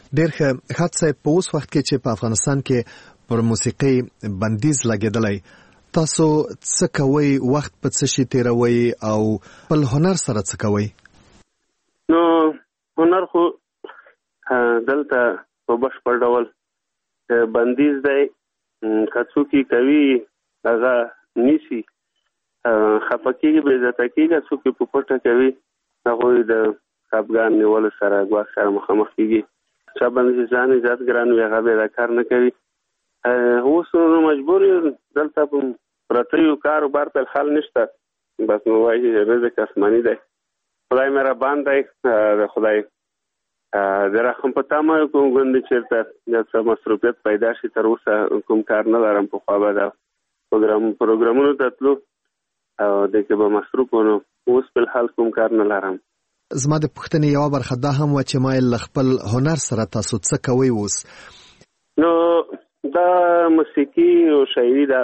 ډېر ښه. حد صاحب، په اوس وخت کې چې په افغانستان کې پر موسیقي بندیز لګېدلی، تاسو څه کوئ؟ وخت په څه شي تېروئ او خپل هنر سره څه کوئ؟ نو هنر خو دلته په بشپړ ډول بندیز دی. که څوک یې کوي هغه نیسي، خفه کېږي، بې عزته کېږي. څوک یې په پټه کوي هغوی د خفګان نیولو سره ګواښ سره مخامخ کېږي. چا باندې ځان عزت ګران وي هغه به دا کار نه کوي. اوس نو مجبور یو دلته په پرتیو کاروبار ته حل نشته. بس نو وایي رزق آسماني دی، خدای مهربان دی. د خدای د رحم په تمه کوم غوندې چېرته د څه مصروفیت پیدا شي. تر اوسه کوم کار نه لرم. پخوا به د پروګرامونو ته تلو او د کې به مصروف وو. اوس په الحال کوم کار نه لرم. زما د پوښتنې یوه برخه دا هم وه چې ما له خپل هنر سره تاسو څه کوئ اوس؟ نو دا موسیقي او شاعري ده.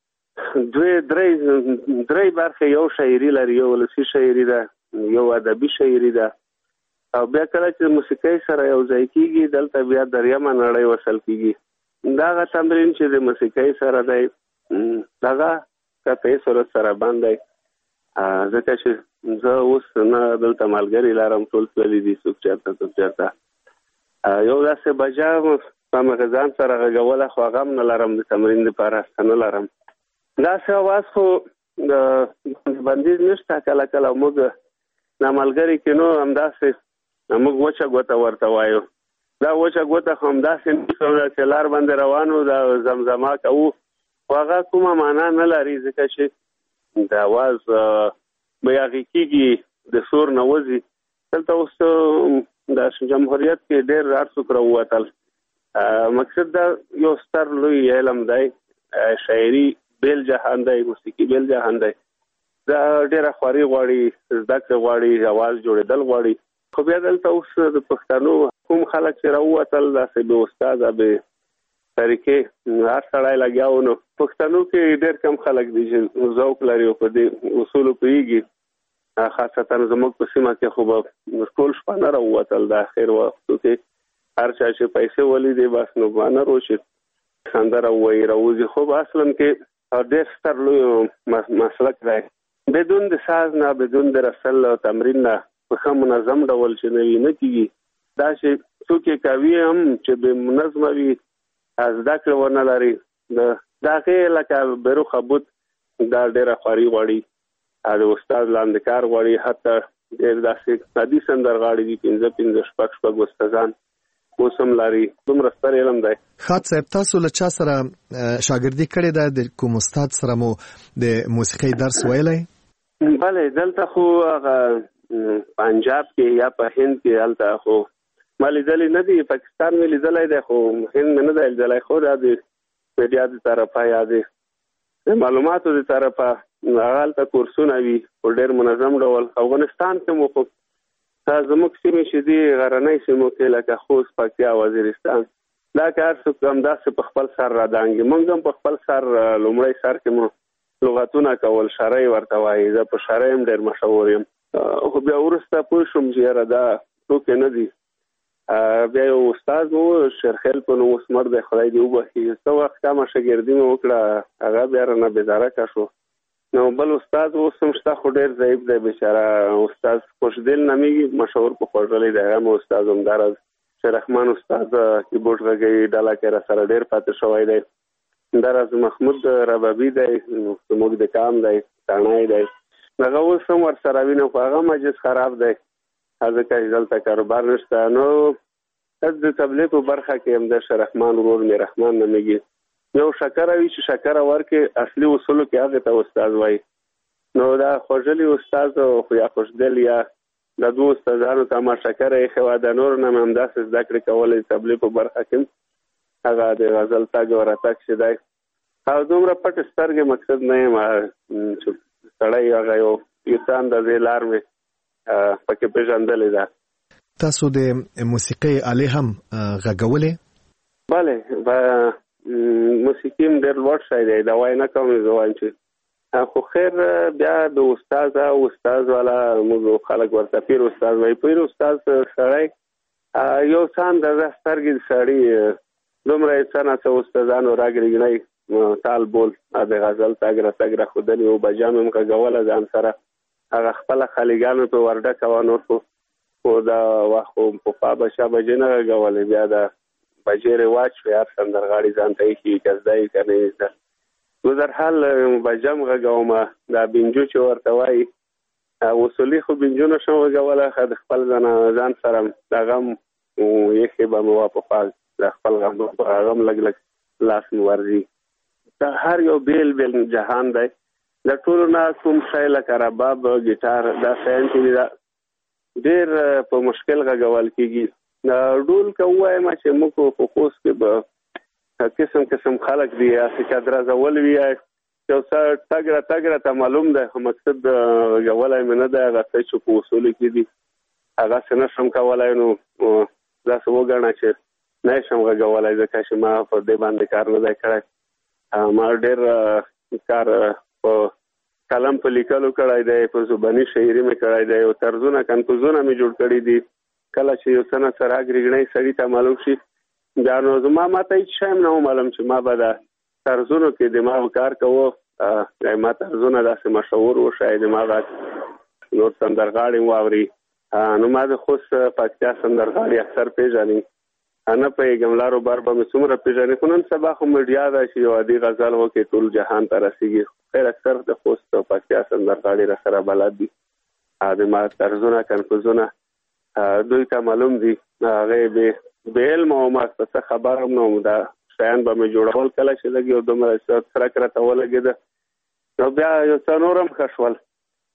درې برخې. یو شاعري لري، یو ولسي شاعري ده، یو ادبي شاعري ده. او بیا کله چې موسیقۍ سره یو ځای کېږي دلته بیا دریمه نړۍ وصل کېږي. دا هغه تمرین چې د موسیقۍ سره دی هغه قطعي صورت سره باندې ځکه چې زه اوس نه دلته ملګري لرم، ټول تللي دي څوک چېرته. یو داسې بجا په مغزان سره غږوله خو هغه هم نه لرم، د تمرین دپاره نه لرم. داسې اواز خو د بندیز نشته. کله کله موږ دا ملګري کې نو همداسې موږ وچه ګوته ورته وایو. دا وچه ګوته خو همداسې نه چې لار باندې روانو دا زمزمه کوو خو هغه کومه معنا نه لري ځکه چې د اواز بیاغي کېږي، د سور نه وځي. دلته اوس د جمهوریت کې ډېر هر څوک راووتل. مقصد دا یو ستر لوی علم دی. شاعري بیل جهان دی، موسیقي بیل جهان دی. دا ډېره خواري غواړي، زده کړه غواړي، اواز جوړېدل غواړي. خو بیا دلته اوس د پښتنو کوم خلک چې راووتل داسې بې استاده بې طریقې هر سړی لګیا و. نو پښتنو کې ډېر کم خلک دي چې ذوق لري او په دې اصولو پوهېږي. خاصتا زموږ په سیمه کې خو به ټول شپه نه راووتل. د اخر وختو کې هر چا چې پیسې ولیدې بس نو به نه روشي سندره ووایي راوځي. خو به اصلا کې ډېر ستر لوی مسلک دی. بدون د ساز نه، بدون د رسل او تمرین نه په ښه منظم ډول چې نه وي نه کېږي. دا چې څوک یې کوي هم چې بې منظمه وي، زده کړه ونه لري، د هغې لکه بروخه بود دا ډېره خواري غواړي. د استاد لاندې کار غواړي. حتی ډېر داسې عادي سندرغاړي دي 5 شپږ استادان اوس هم لري. دومره ستر علم دی. خاد صاحب، تاسو له چا سره شاګردي کړې ده؟ د کوم استاد سره مو د موسیقۍ درس ویلی؟ بله، دلته خو هغه پنجاب کې یا په هند کې هلته خو ما لیدلی نه دي. پاکستان مې لیدلی دی خو هند مې نه دی لیدلی. خو دا د میډیا د طرفه یا د معلوماتو د طرفه هغه هلته کورسونه وي په ډېر منظم ډول. افغانستان کې مو خو زموږ سیمې چې دي غرنۍ سیمو کې لکه خوست، پکتیا، وزیرستان، دا که هر څوک همداسې په خپل سر رادانګي. موږ هم په خپل سر لومړی سر کې مو لغتونه کول، شرعي ورته وایي. زه په شرعي هم ډېر مشهور یم. خو بیا وروسته پوه شوم چې یاره دا ټوکې نه دي. بیا یو استاد و شیرخیل په نوم اسمر دی، خدای دې وبخښي. څه وخت کمه شاګردي مې وکړه، هغه بیا رانه بېزارکه شو. نو بل استاد اوس هم شته خو ډېر ضعیف دی بېچاره. استاد خوشدل نومیږي، مشهور په خوږلی دی. هغه مو استاد همداراز شیررحمان استاد کیبورډ غږوي، ډله کې را سره ډېر پاتې شوی دی. همداراز محمود ربابي دی، زموږ د کام دی، تڼی دی. هغه اوس هم ورسره وینم خو هغه مجلس خراب دی ځکه چې دلته کاروبار نشته. نو د تبلیغ په برخه کې هم د شیررحمان ورور مې رحمان نومیږي. یو شکره وي چې شکره ورکې اصلي اصولو کې هغې ته استاد وایي. نو دا خوږلی استاد خو یا خوشدل یا د دوه استادانو ته ما شکره ایښې وه. د نورو نه مې همداسې زده کړې کولی تبلیغ په برخه کې هغه د غزل تګ او راتګ چې دی. او دومره پټ سترګې مقصد نه یم چې سړی هغه یو څه اندازې لار مې پکې پېژندلې ده. تاسو د موسیقۍ آلې هم غږولې؟ بله، موسیقي هم ډېر لوړ شی دی. دا وایي نه کوم زه وایم چې خو خیر بیا د استاد والا موږ خلک ورته پیر استاد وایي. پیر استاد سړی یو څان د سترګې سړی دومره انسان څه استادانو راګرګنی تال بول د غزل تاګره خودلی او بجامم کګوله ځان سره هغه خپل خلیګانو ته ورډه کوانو خو دا واخو په پابه شابه جنه غولې بیا دا بجیر واچ یار سندرغاړي ځان ته کې کزدای کنه نو در حال بجام غوما دا بنجو چې ورته وای وصولي خو بنجو نشو غوله خد خپل ځان سره دا غم یې به مو په فاز د خپل غم لګ لاس ورزي دا هر یو بیل جهان دی د ټولو نه کوم شی لکه رباب ګیټار دا شیان چې دا ډېر په مشکل غږول کېږي ډول که ووایم چې موږ په خوست کې به قسم خلک دي چې درزول وي یو څه تګره ته معلوم دی خو مقصد غږولی مې نه دی هغه څه چې په اصولو کې دي هغسې نه شم کولی نو داسې وګڼه چې نه شم غږولی ځکه چې ما په دې باندې کار نه دی کړی ما ډېر کار په کلم په لیکلو کړی دی په زباني شاعري مې کړی دی او طرزونه کنفوزونه مې جوړ کړي دي کله چې یو څه نه څه راګرېږنی سړي ته معلوم شي بیا نو زما ماته هېڅ شی هم نه معلوم چې ما به د طرزونو کې دماغ کار کوو ما طرزونه داسې مشهور و شاید ما غږ نور سندرغاړي واوري نو ما د خوست پکتیا سندرغاړي اکثر پېژني نه پوهېږم لارو بار به مې څومره پېژني خو نن سبا خو میډیا ده چې یو عادي غزل وکړي ټول جهان ته رسېږي خیر اکثر د خوست او پکتیا سندرغاړي راسره بلد دي د ما طرزونه کنفوزونه دوی ته معلوم دي هغې بې علمه او ما څه خبر هم نه وم دا شیان به مې جوړول کله چې لږ یو دومره څرک راته ولګېده نو بیا یو څه نور هم ښه شول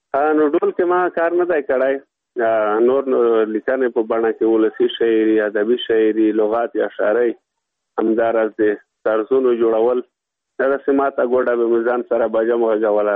نو ډول کې ما کار نه دی کړی نور لیکنې په بڼه کې ولسي شاعري ادبي شاعري لغات یا شاعري همداراز د طرزونو جوړول دا داسې ماته ګوډه به مې ځان سره بجم غږوله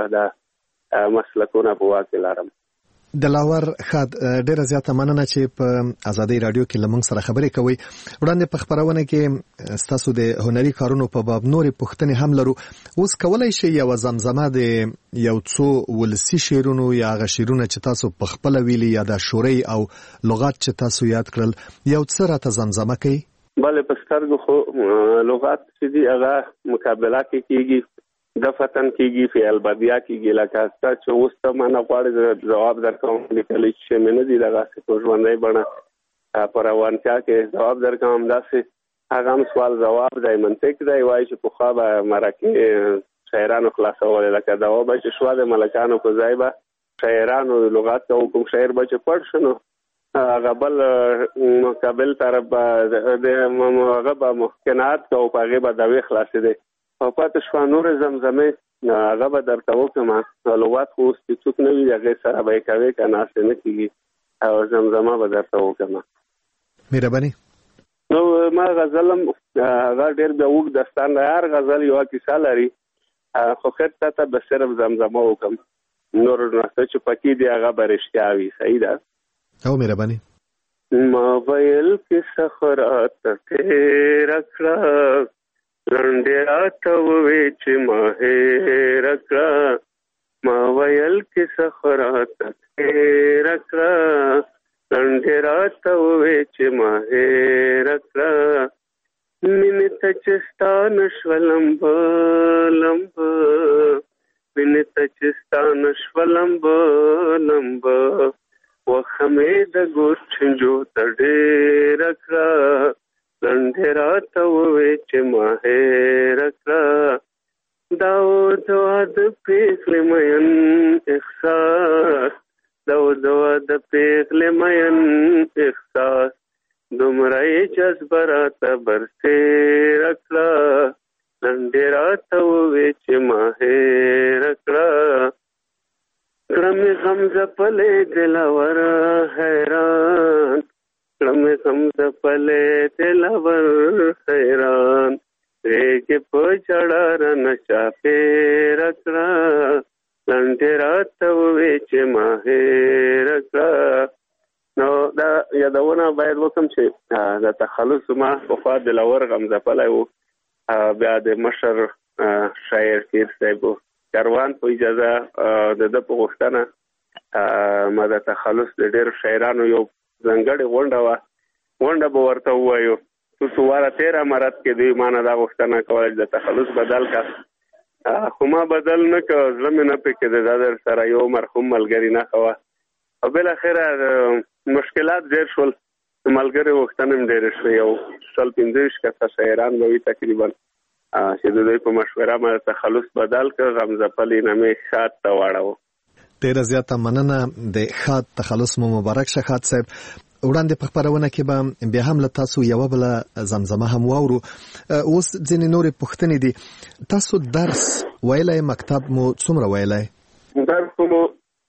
دا مسلکونه په واک کې لرم دلاور خاد ډیره زیاته مننه چې په ازادي رادیو کې لمنګ سره خبرې کوي وړاندې په خبرونه کې ستاسو د هنري کارونو په باب نورې پوښتنې هم لرو اوس کولای شي یو زمزمه د یو څو ولسي شعرونو یا غشیرونه چې تاسو په خپل ویلي یا د شوري او لغات چې تاسو یاد کړل یو څه راته زمزمه کوي بله په سترګو خو لغات چې دي هغه مقابله کې کېږي دفتن کېږي فعل بدیه کېږي لکه ستا چې اوس ته ما نه غواړې جواب درکوم لیکلی چې مې نه دي دغسې په ژوندۍ بڼه په روانتیا کې جواب درکوم همداسې هغه هم سوال ځواب دی منطق دی وایي چې پخوا به مرکې شاعرانو خلاصولې لکه دوا به چې شوه د ملکانو په ځای به شاعرانو لغات ته کوم شاعر به چې پټ شو نو هغه بل مقابل طرف به هغه به قناعت کوو په هغې به دوې خلاصېدی او پاتې شوه نورې زمزمې هغه به درته وکړم لغات خو اوس چې څوک نه وي هغې سره به یې کوې که ناستې نه کېږي او زمزمه به درته وکړم مهرباني نو ما غزل هم هغه ډېر بیا اوږد داستان دی هر غزل یوه کیسه لري خو خیر تا ته به صرف زمزمه وکړم نور نسته چې پکې دي هغه به رښتیا وي صحیح ده او مهرباني ما ویل کیسه خو راته تېره کړه لنډې راته ووې چې ما هېره کړه ما ویل کیسه خو راته تېره کړه لنډې راته ووې چې ما هېره کړه مینې ته چې ستا نه شوه لمبه مینې ته چې ستا نه شوه لمبه وخه مې د ګوت چنجو ته ډېره کړه لنډې راته ووې چې ما هېره کړه دا دوا د پېغلې مین احساس دا دوا د پېغلې مین احساس دومره یې جذبه راته برسېره کړه لنډې راته ووې چې ما هېره کړه کړه مې غم ځپلی دلاور حیران کړه مې غم ځپلی دلاور حیران ریګې په ژړا رانه چاپېره کړه لنډې راته ووې چې ما هېره کړه نو دا یادونه باید وکړم چې د تخلص زما پخوا دلاور غم ځپلی و بیا د مشر شاعر پیر صاحب کاروان په اجازه د ده په غوښتنه ما د تخلص د ډېرو شاعرانو یو ځانګړې غونډه وه ونده به ورته ووایو. څواره 13 مرض کې دوی مانه دا غوښتنه کوله چې د تخلص بدل کا، خو ما بدل نه که، زړه مې نه پکې د در سره یو مرحوم ملګری نه کوه. او بالاخره مشکلات ډېر شول، ملګری غوښتنه هم ډېرې شوې. یو 15 کسه شاعران به وي تقریبا چې د دوی په مشوره ما تخلص بدل کړ، غمزپلې نه مې ښاد ته واړاوه. ډېره زیاته مننه. د ښاد تخلص مو مبارک شه ښاد صاحب. وړاندې په خبرونه کې به بیا هم له تاسو یوه بله زمزمه هم واورو. اوس ځینې نورې پوښتنې دي. تاسو درس ویلی، مکتب مو څومره ویلی؟ درس مو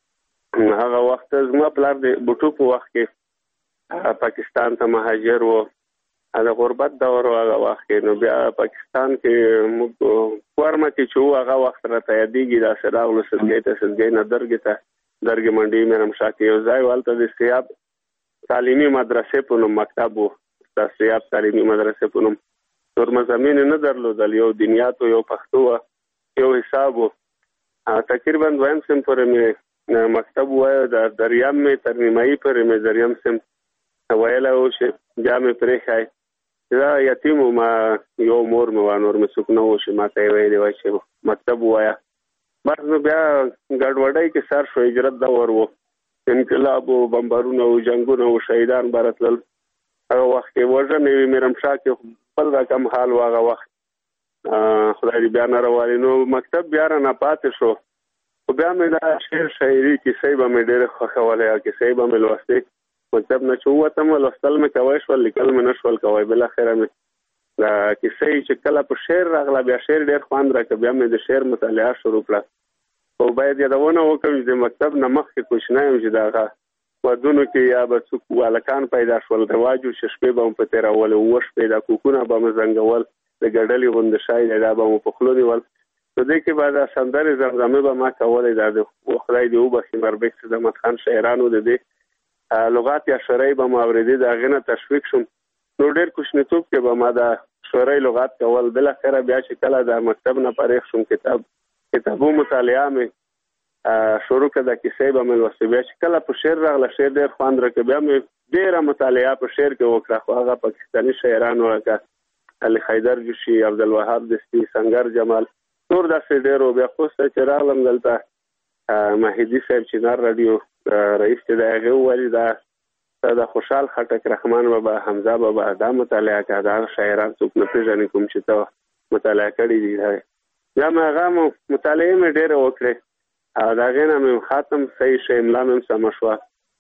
هغه وخت زما پلار د بوټو په وخت کې پاکستان ته مهاجر و، د غربت دور و هغه وخت کې. نو بیا پاکستان کې موږ کورمه کې چې هغه وخت راته یادېږي، داسې راغلو سلګۍ ته، سلګۍ نه درګې ته، درګې منډۍ میرمشاه کې یو ځای و، هلته د سیاب تعلیمي مدرسې په نوم مکتب و، د سیاب تعلیمي مدرسې په نوم. نور مضامین نه درلودل، یو دینیات و، یو پښتو و، یو حساب و. تقریبا 2م صنف پورې مې مکتب ووایه، د دریم مې تر نیمایي پورې مې دریم صنف ویلی و چې بیا مې پرېښی. دا یتیم و، ما یو مور مې وه، نور مې څوک نه و چې ما ته یې ویلي وای چې مکتب ووایه. بس نو بیا ګډوډۍ کې سر شو، هجرت دور و، انقلاب و، بمبارونه و، جنګونه و، شهیدان به راتلل. هغه وخت کې وژنې وې، میرمشاه کې بل رقم حال و هغه وخت، خدای دې بیا نه راولي. نو مکتب بیا رانه پاتې شو. خو بیا مې دا شعر شاعري کیسې به مې ډېرې خوښولې، او کیسې به مې لوستې. مکتب نه چې ووتم لوستل مې کوی شول، لیکل مې نه شول کوی. بالاخره مې دا کیسې چې کله په شعر راغله، بیا شعر ډېر خوند راکړه، بیا مې د شعر مطالعه شروع کړه. خو باید یادونه وکړم چې د مکتب نه مخکې کوچنی یم چې دغه ودونو کې یا به څوک هلکان پیدا شول، رواج و چې شپې به مو په تېرول، 7 شپې دا کوکونه به مو زنګول، د ګډلې غوندې شی دی دا به مو په خوله نیول. په دې کې به دا سندرې زمزمې به ما کولې. دا د خدای دې وبخښي مربیک صدمت خان شاعرانو د دې لغات یا شرعي به مو اورېدې، د هغې نه تشویق شوم. نو ډېر کوچنیتوب کې به ما دا شرعي لغات کول. بالاخره بیا چې کله د مکتب نه فارغ شوم، کتابو مطالعه مې شروع کړه، د کیسې به مې لوستې. بیا چې کله په شعر راغله، شعر ډېر خوند راکړه، بیا مې ډېره مطالعه په شعر کې وکړه. خو هغه پاکستاني شاعرانو لکه علي حیدر جوشي، عبدالوهاب دستي، سنگر جمال، نور داسې ډېر و. بیا خوسته چې راغلم دلته مهدي صاحب چنار راډیو رئیس چې د هغې وویل د خوشحال خټک، رحمان بابا، حمزه بابا دا مطالعه کړه، دا شاعران څوک نه پېژنې کوم چې ته مطالعه کړي دي. بیا مې هغه مطالعې مې ډېره وکړې، او د هغې نه مې ختم صحیح شوه، املا مې هم سمه شوه،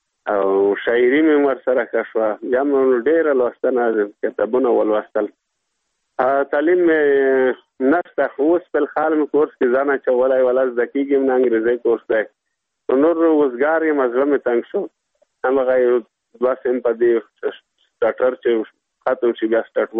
او شاعري مې ورسره ښه شوه. بیا مې ډېره لوستنه، کتابونه ولوستل. تعلیم مې نشته، خو اوس په الحال مې کورس کې ځان اچولی، ولا زده کېږم نه، انګریزي کورس دی. نور وزګار یم، زړه مې تنګ شو. همغه یو 2 صنف په دې سټاټر چې ختم شي، بیا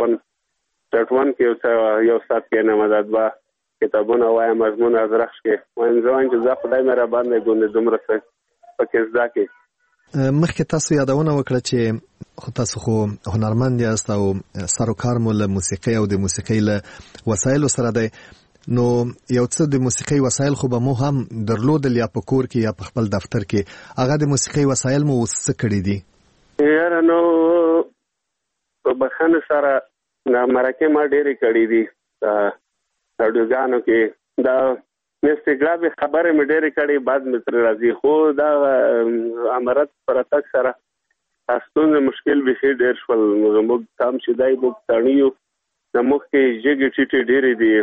سټاټ 1 کې یو ساعت کېنم، دا 2 کتابونه وایم، مضمون از رخش کې وایم. زه وایم چې زه خدای مې را باندې ګوندې دومره څه پکې زده کړي. مخکې تاسو یادونه وکړه چې خو تاسو خو هنرمند یاست او سر و کار مو له موسیقۍ او د موسیقۍ له وسایلو سره دی. نو یو څه د موسیقۍ وسایل خو به مو هم درلودل، یا په کور کې یا په خپل دفتر کې. هغه د موسیقۍ وسایل مو اوس څه کړي دي؟ یاره نو په بخښنې سره مرکې ما ډېرې کړي دي راډیوګانو کې. دا انستګرام خبرې مې ډېرې کړي، بعد مې ترې راځي. خو دا امارت پر تک سره ستونزې مشکل بیخي ډېر شول. زموږ کام چې دی موږ تڼي یو، زموږ کې جګې ټیټې ډېرې دي،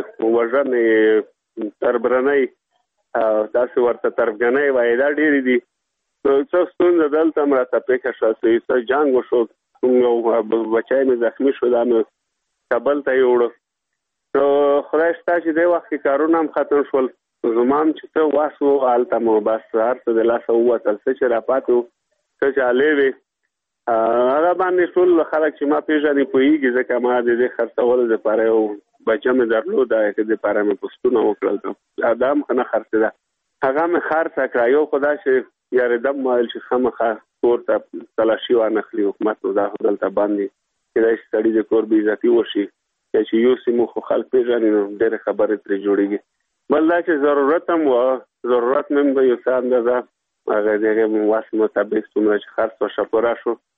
وژنې، تربرنۍ، داسې ورته تربګنۍ وایي، دا ډېرې دي. نو څه ستونزه دلته هم راته پېښه شوه، څه جنګ وشو، یو بچی مې زخمي شو، دا مې کابل ته یوړو. نو خدای شته چې دی وخت کې کارونه هم ختم شول. زما هم چې څه واس و هلته مو بس هر څه د لاسه ووتل، څه چې راپاتې و، څه چې هلې وې، هغه باندې ټول خلک چې ما پېژني پوهېږي، ځکه ما د دې خرڅولو دپاره یو بچه مې درلوده، د دپاره مې پوسټونه وکړل، دا هم ښه نه خرڅېده، هغه مې خرڅه کړه. یو خو دا چې یارېدم ویل چې خامخا کور ته تلاشي وانخلي حکومت، نو دا خو دلته باندې کېدای شي سړي د کور بې عزتي وشي، چې یو سیمو خو خلک پېژني، نو ډېرې خبرې ترې جوړېږي. بل دا چې ضرورت هم و، ضرورت مې به یو څه اندازه هغه د هغې واس مطابق څومره چې خرڅ وشه پوره شو،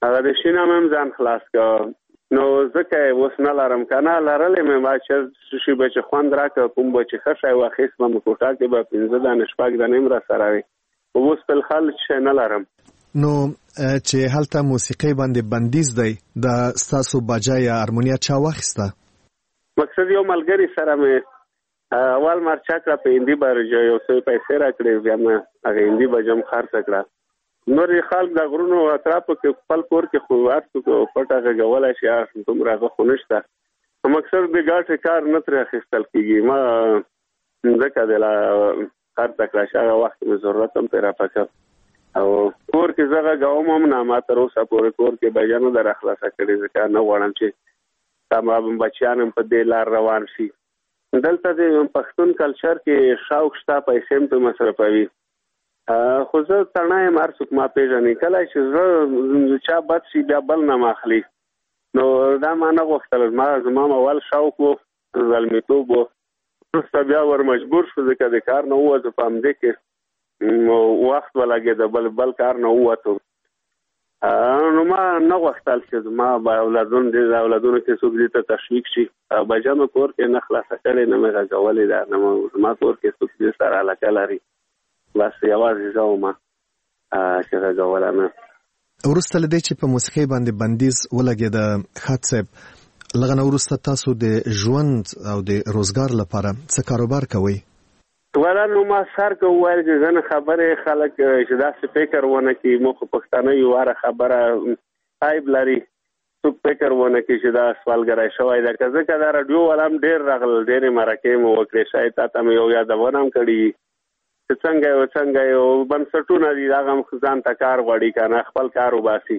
هغه د شینه مم ځان خلاص کړ. نو ځکه اوس نه لرم کنه لرلې مې ما چې شي به چې خوند راکړ کوم به چې ښه شی واخیست مې کوټه کې به 15 دانې شپږ دانې را سره وي اوس په خل چې نه لرم. نو چې هلته موسیقي باندې بندیز دی د ستاسو باجا یا هارمونیا چا واخیسته؟ مقصد یو ملګری سره مې اول مرچا کړه په هندي باندې یو څه پیسې راکړې بیا مې هغه هندي بجم خرڅ کړه. نور خلک د غرونو اطرافو کې خپل کور کې خو واسطو پټه غوولای شي تم راغه خونشته. مقصد د ګاټ کار نه تر اخیستل کیږي. ما ځکه د لا خرڅ کړه شغه وخت مې ضرورت هم پیرا پکا او کور کې زغه غووم نه ما تر اوسه پورې کور کې بیان در اخلاص کړی ځکه نه غواړم چې تمام بچیانم په دې لار روان شي. دلته د پښتون کلچر کې شاوق شته پیسې په مصرفوي. خو زه ترنای مارسوک ما پیژنې کله چې زه چا بد شي بیا بل نه ماخلي. نو دا ما نه غوښتل ما زما اول شوق وو زلمیتوب وو وروسته بیا ور مجبور شو ځکه د کار نه ووځو په همدې کې وخت ولګېده بل کار نه ووتو. نو ما نه غوښتل چې زما اولادونو کې څوک دې ته تشویق شي. بجانو کور کې نه خلاصه کړې نه مې غږولې ده نه زما کور کې څوک دې سره علاقه لري بس یوازې زوما چې غږوله نه. وروسته له دې چې په موسیقۍ باندې بندیز ولګېده خات صاحب لږ نه وروسته تاسو د ژوند او د روزګار لپاره څه کاروبار کوئ؟ ولا نو ما سر کو وایي چې زنه خبره خلک چې داسې فکر ونه کوي مو خو پښتانه یو واره خبره عیب لري څوک فکر ونه کوي چې دا سوالګرای شوی دا ځکه دا رادیو ولهم ډېر راغل ډېرې مرکې مو وکړې شاید تاسو مې یو یادونه هم کړي څنګه یو بنسټونه دي دا هم ځان ته کار غواړي کنه خپل کار وباسي.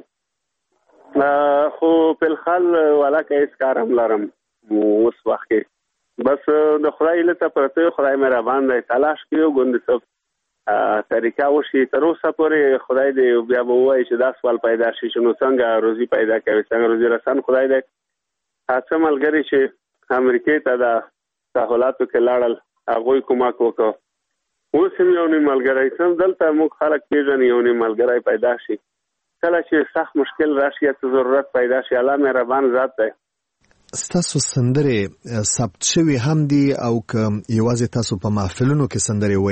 خو په الحال ولاکه هیڅ کار هم لرم اوس وخت کې بس د خدای له پرته خدای مې را باندې تلاش کیو ګوند څه طریقه وشي تر اوسه پورې خدای دې بیا به وایي چې دا سوال پیدا شي چې نو څنګه روزي پیدا کوي څنګه روزي رسن خدای دې هڅه ملګری چې امریکای ته د سہولاتو کې لاړل هغه کومک وکړو. اوس یو نه ملګری څنګه دلته موږ خلک پیژنې یو نه ملګری پیدا شي کله چې سخت مشکل راشي ته ضرورت پیدا شي الله مهربان ذات دی. ستاسو سندرې ثبت شوي هم دي او که یوازې تاسو په محفلونو کې سندرې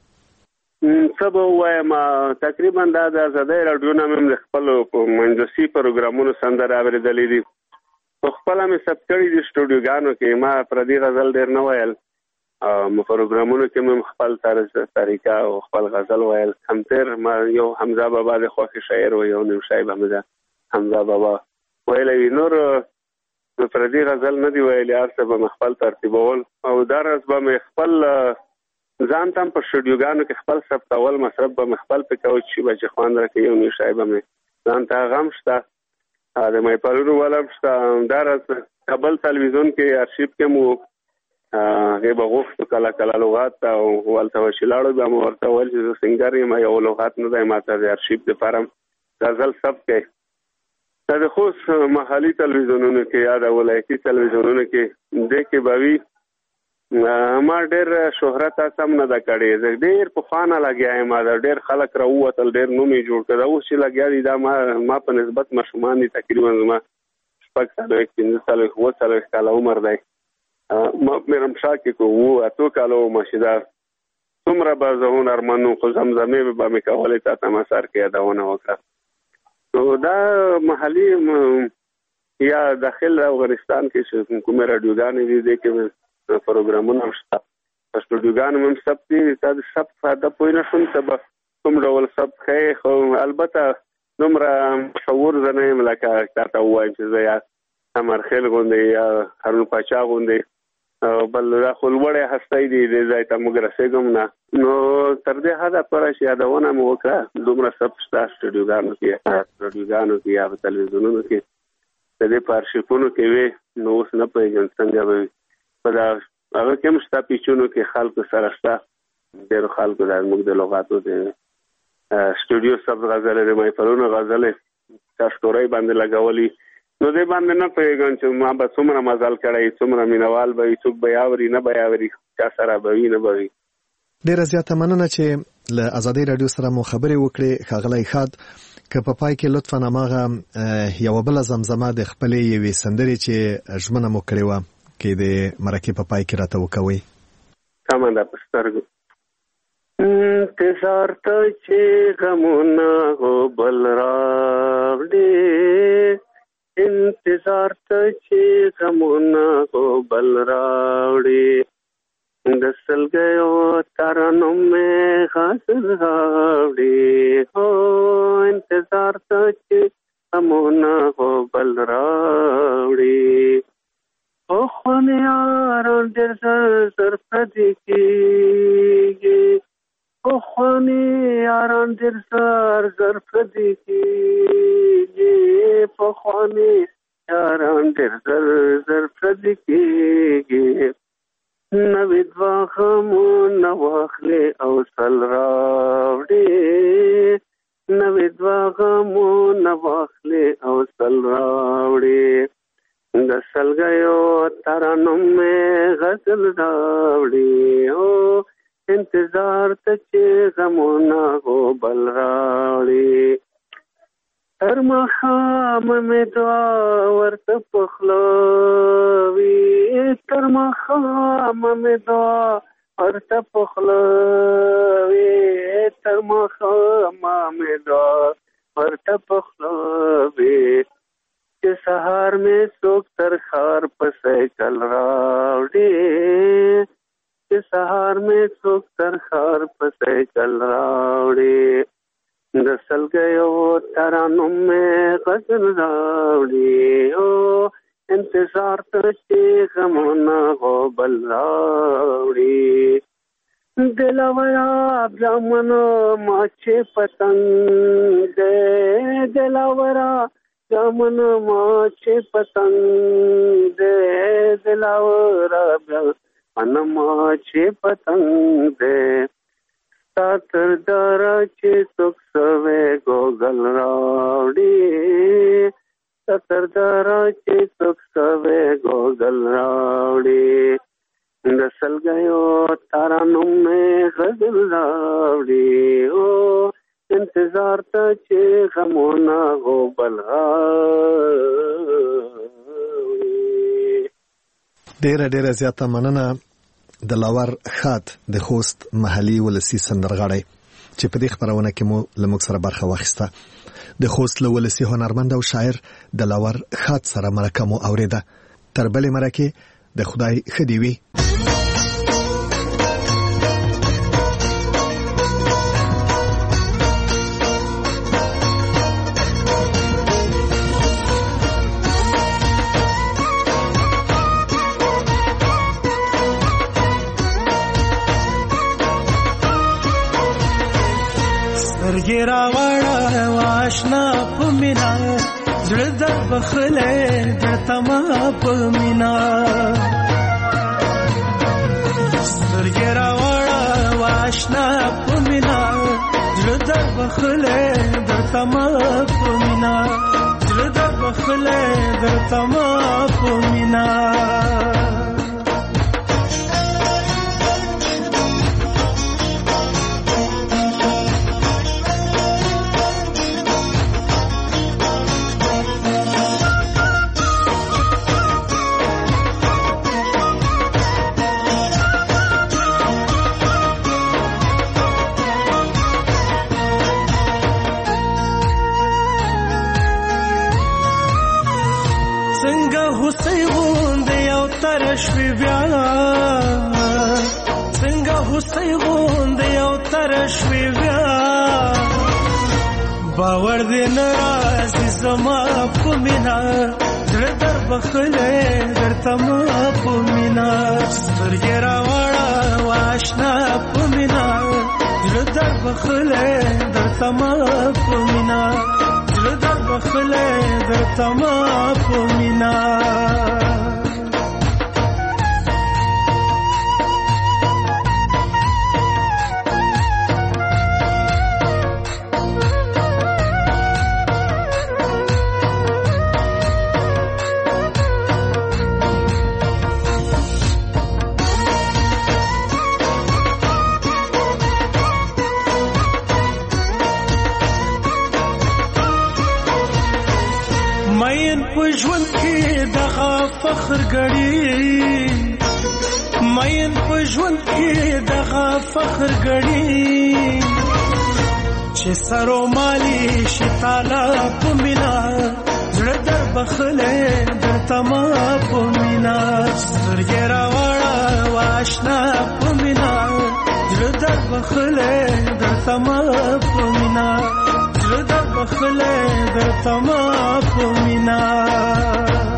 ویلې؟ څه به ووایم تقریبا دا د ازادۍ راډیو نه مې خپل منځسي پروګرامونو سندرې اورېدلې دي. په خپله مې ثبت کړي دي سټوډیوګانو کې ما پردي غزل ډېر نه ویل پروګرامونو کې مې خپل طریقه او خپل غزل ویل. همتر ما یو حمزه بابا د خوښي شاعر و یو نیم شاعر حمزه بابا ویلی نور پردي غزل نه دی ویلی هر څه به مې خپل ترتیبول او دا راز به مې خپل ځان ته په سټوډیوګانو کې خپل ثبتول مصرف به مې خپل په کوچ شي به چې خوند راکوي یو نیم شاعر به مې ځان ته غم شته د مایپالونو ولم شته. دا راز کابل تلویزیون کې ارشیف کې مو هغه به غوښتو کله لغات او ولته وشلاړو بیا مو ورته ویل چې سنگر یم یو لغات نه دی ماته د ارشیف لپاره غزل ثبت کړي. دا د خوست محلي تلویزیونونو کې یا د ولایتي تلویزیونونو کې د کې بوي ما ډېر شهرت سم نه دا کړی ډېر په خانه لګیا ما ډېر خلک راووتل ډېر نوم یې جوړ کړ اوس چې لګیا دي دا ما په نسبت مشومان دي تقریبا ما 6 سال 15 سال 20 سال کاله عمر دی. مېرم شاکې کو وو اتو کالو مشیدا څومره بازون ارمانو خو زمزمې به مې کولې تا تماسار کې یادونه وکړه. نو دا محلي یا داخل افغانستان کې کومه رادیوګانې دي کې پروګرامونه شته سټوډیوګان هم ثبت دي تاسو سب فاده پوینه شون سبا کوم ډول سب خې خو البته نمره مشهور زنه ملکه تاسو وایي چې زه یا امرخیل غوندې یا هارون پاچا غوندې بل دا خلوړې هستې دي د ځای ته موږ رسېږم نه نو تر دې حدا پر شي یادونه مو وکړه دومره سب سټوډیوګانو کې یا په تلویزیونونو کې د دې پارشیپونو کې وي نو اوس نه پېژن څنګه وي په دا هغه کوم شته پیچونو کې خلکو سره شته ډېر خلکو د موږ د لغاتو د سټوډیو سب غزل د مایفرونو غزل تاسو باندې لګولي نو دې باندې نه پیژن چې ما به څومره مزل کړی څومره مینوال به څوک به یاوري نه به یاوري چا سره به وي نه به وي. ډېره زیاته مننه چې له ازادۍ راډیو سره مو خبرې وکړې ښاغلی خاد. که په پای کې لطفا هماغه یو بل زمزمه د خپلې یوې سندرې چې ژمنه مو کړې وه کې د مرکې په پای کې راته وکوئ. سمه ده په سترګو. انتظار ته چې غمونه غوبل راوړي، انتظار ته چې غمونه غوبل راوړي، د سلګیو ترنم مې غزل راوړي. هو انتظار ته چې غمونه غوبل راوړي، خوښونه یاران ډېر زر پردي کېږي، خوښونه یاران ډېر زر پردي کېږي، خوښونه یاران ډېر زر پردي کېږي. نوې دوه غمونه واخلې او سل راوړي، نوې دوه غمونه واخلې او سل راوړي، د سلګیو ترنم مې غزل راوړي. او انتظار ته چې غمونه غوبل راوړي، تر ماښامه مې دعا ورته په خوله وي، تر ماښامه مې دعا ورته په خوله وي، تر ماښامه مې دعا ورته په خوله وي، چې سهار مې څوک تر ښار په سایکل راوړي، چې سهار مې څوک تر ښار په سایکل راوړي، د سلګیو ترنم مې غزل راوړي. او انتظار ته چې غمونه غوبل راوړي، دلورا برامنو ما چې پتنګ دی، دلورا برامنو ما چې پتنګ دی، دلورا برامنو ما چې پتنګ دی، تر دارا چې څوک سوې ګوګل راوړي، تر دارا چې څوک سوې ګوګل راوړي، د سلګیو ترنم مې غزل راوړي. او انتظار ته چې غمونه غوبل راوړي. ډېره زیاته مننه د لاور خات د خوست محلي ولسی سندرغاړی چې په دې خبرونه کې مو لمک سره برخه واخیسته. د خوست ولسی هنرمند او شاعر د لاور خات سره مرکه مو اوریده. تر بلې مرکه د خدای خدي وي. ګیرا وړه واشنا پمینا زړه د بخلې د تما پمینا، ګیرا وړه واشنا پمینا زړه د بخلې د تما پمینا، زړه د بخلې د تما پمینا. شوی بیا څنګه هوسۍ غوندې یو تر شوی بیا، باور دې نه راځي زما په مینا، زړه در بخلې درته ما په مینا، سترګې راوړه واشنا په مینا، زړه در بخلې درته ما په مینا، زړه در بخلې درته ما په مینا. فخر غړي مین په ژوند کې دغه فخر غړي چې سرو مالي شتاله په مینا زړه در بخله در تما په مینا سترګې راوړه واشنا په مینا زړه در بخله در تما په مینا زړه در بخله در تما په مینا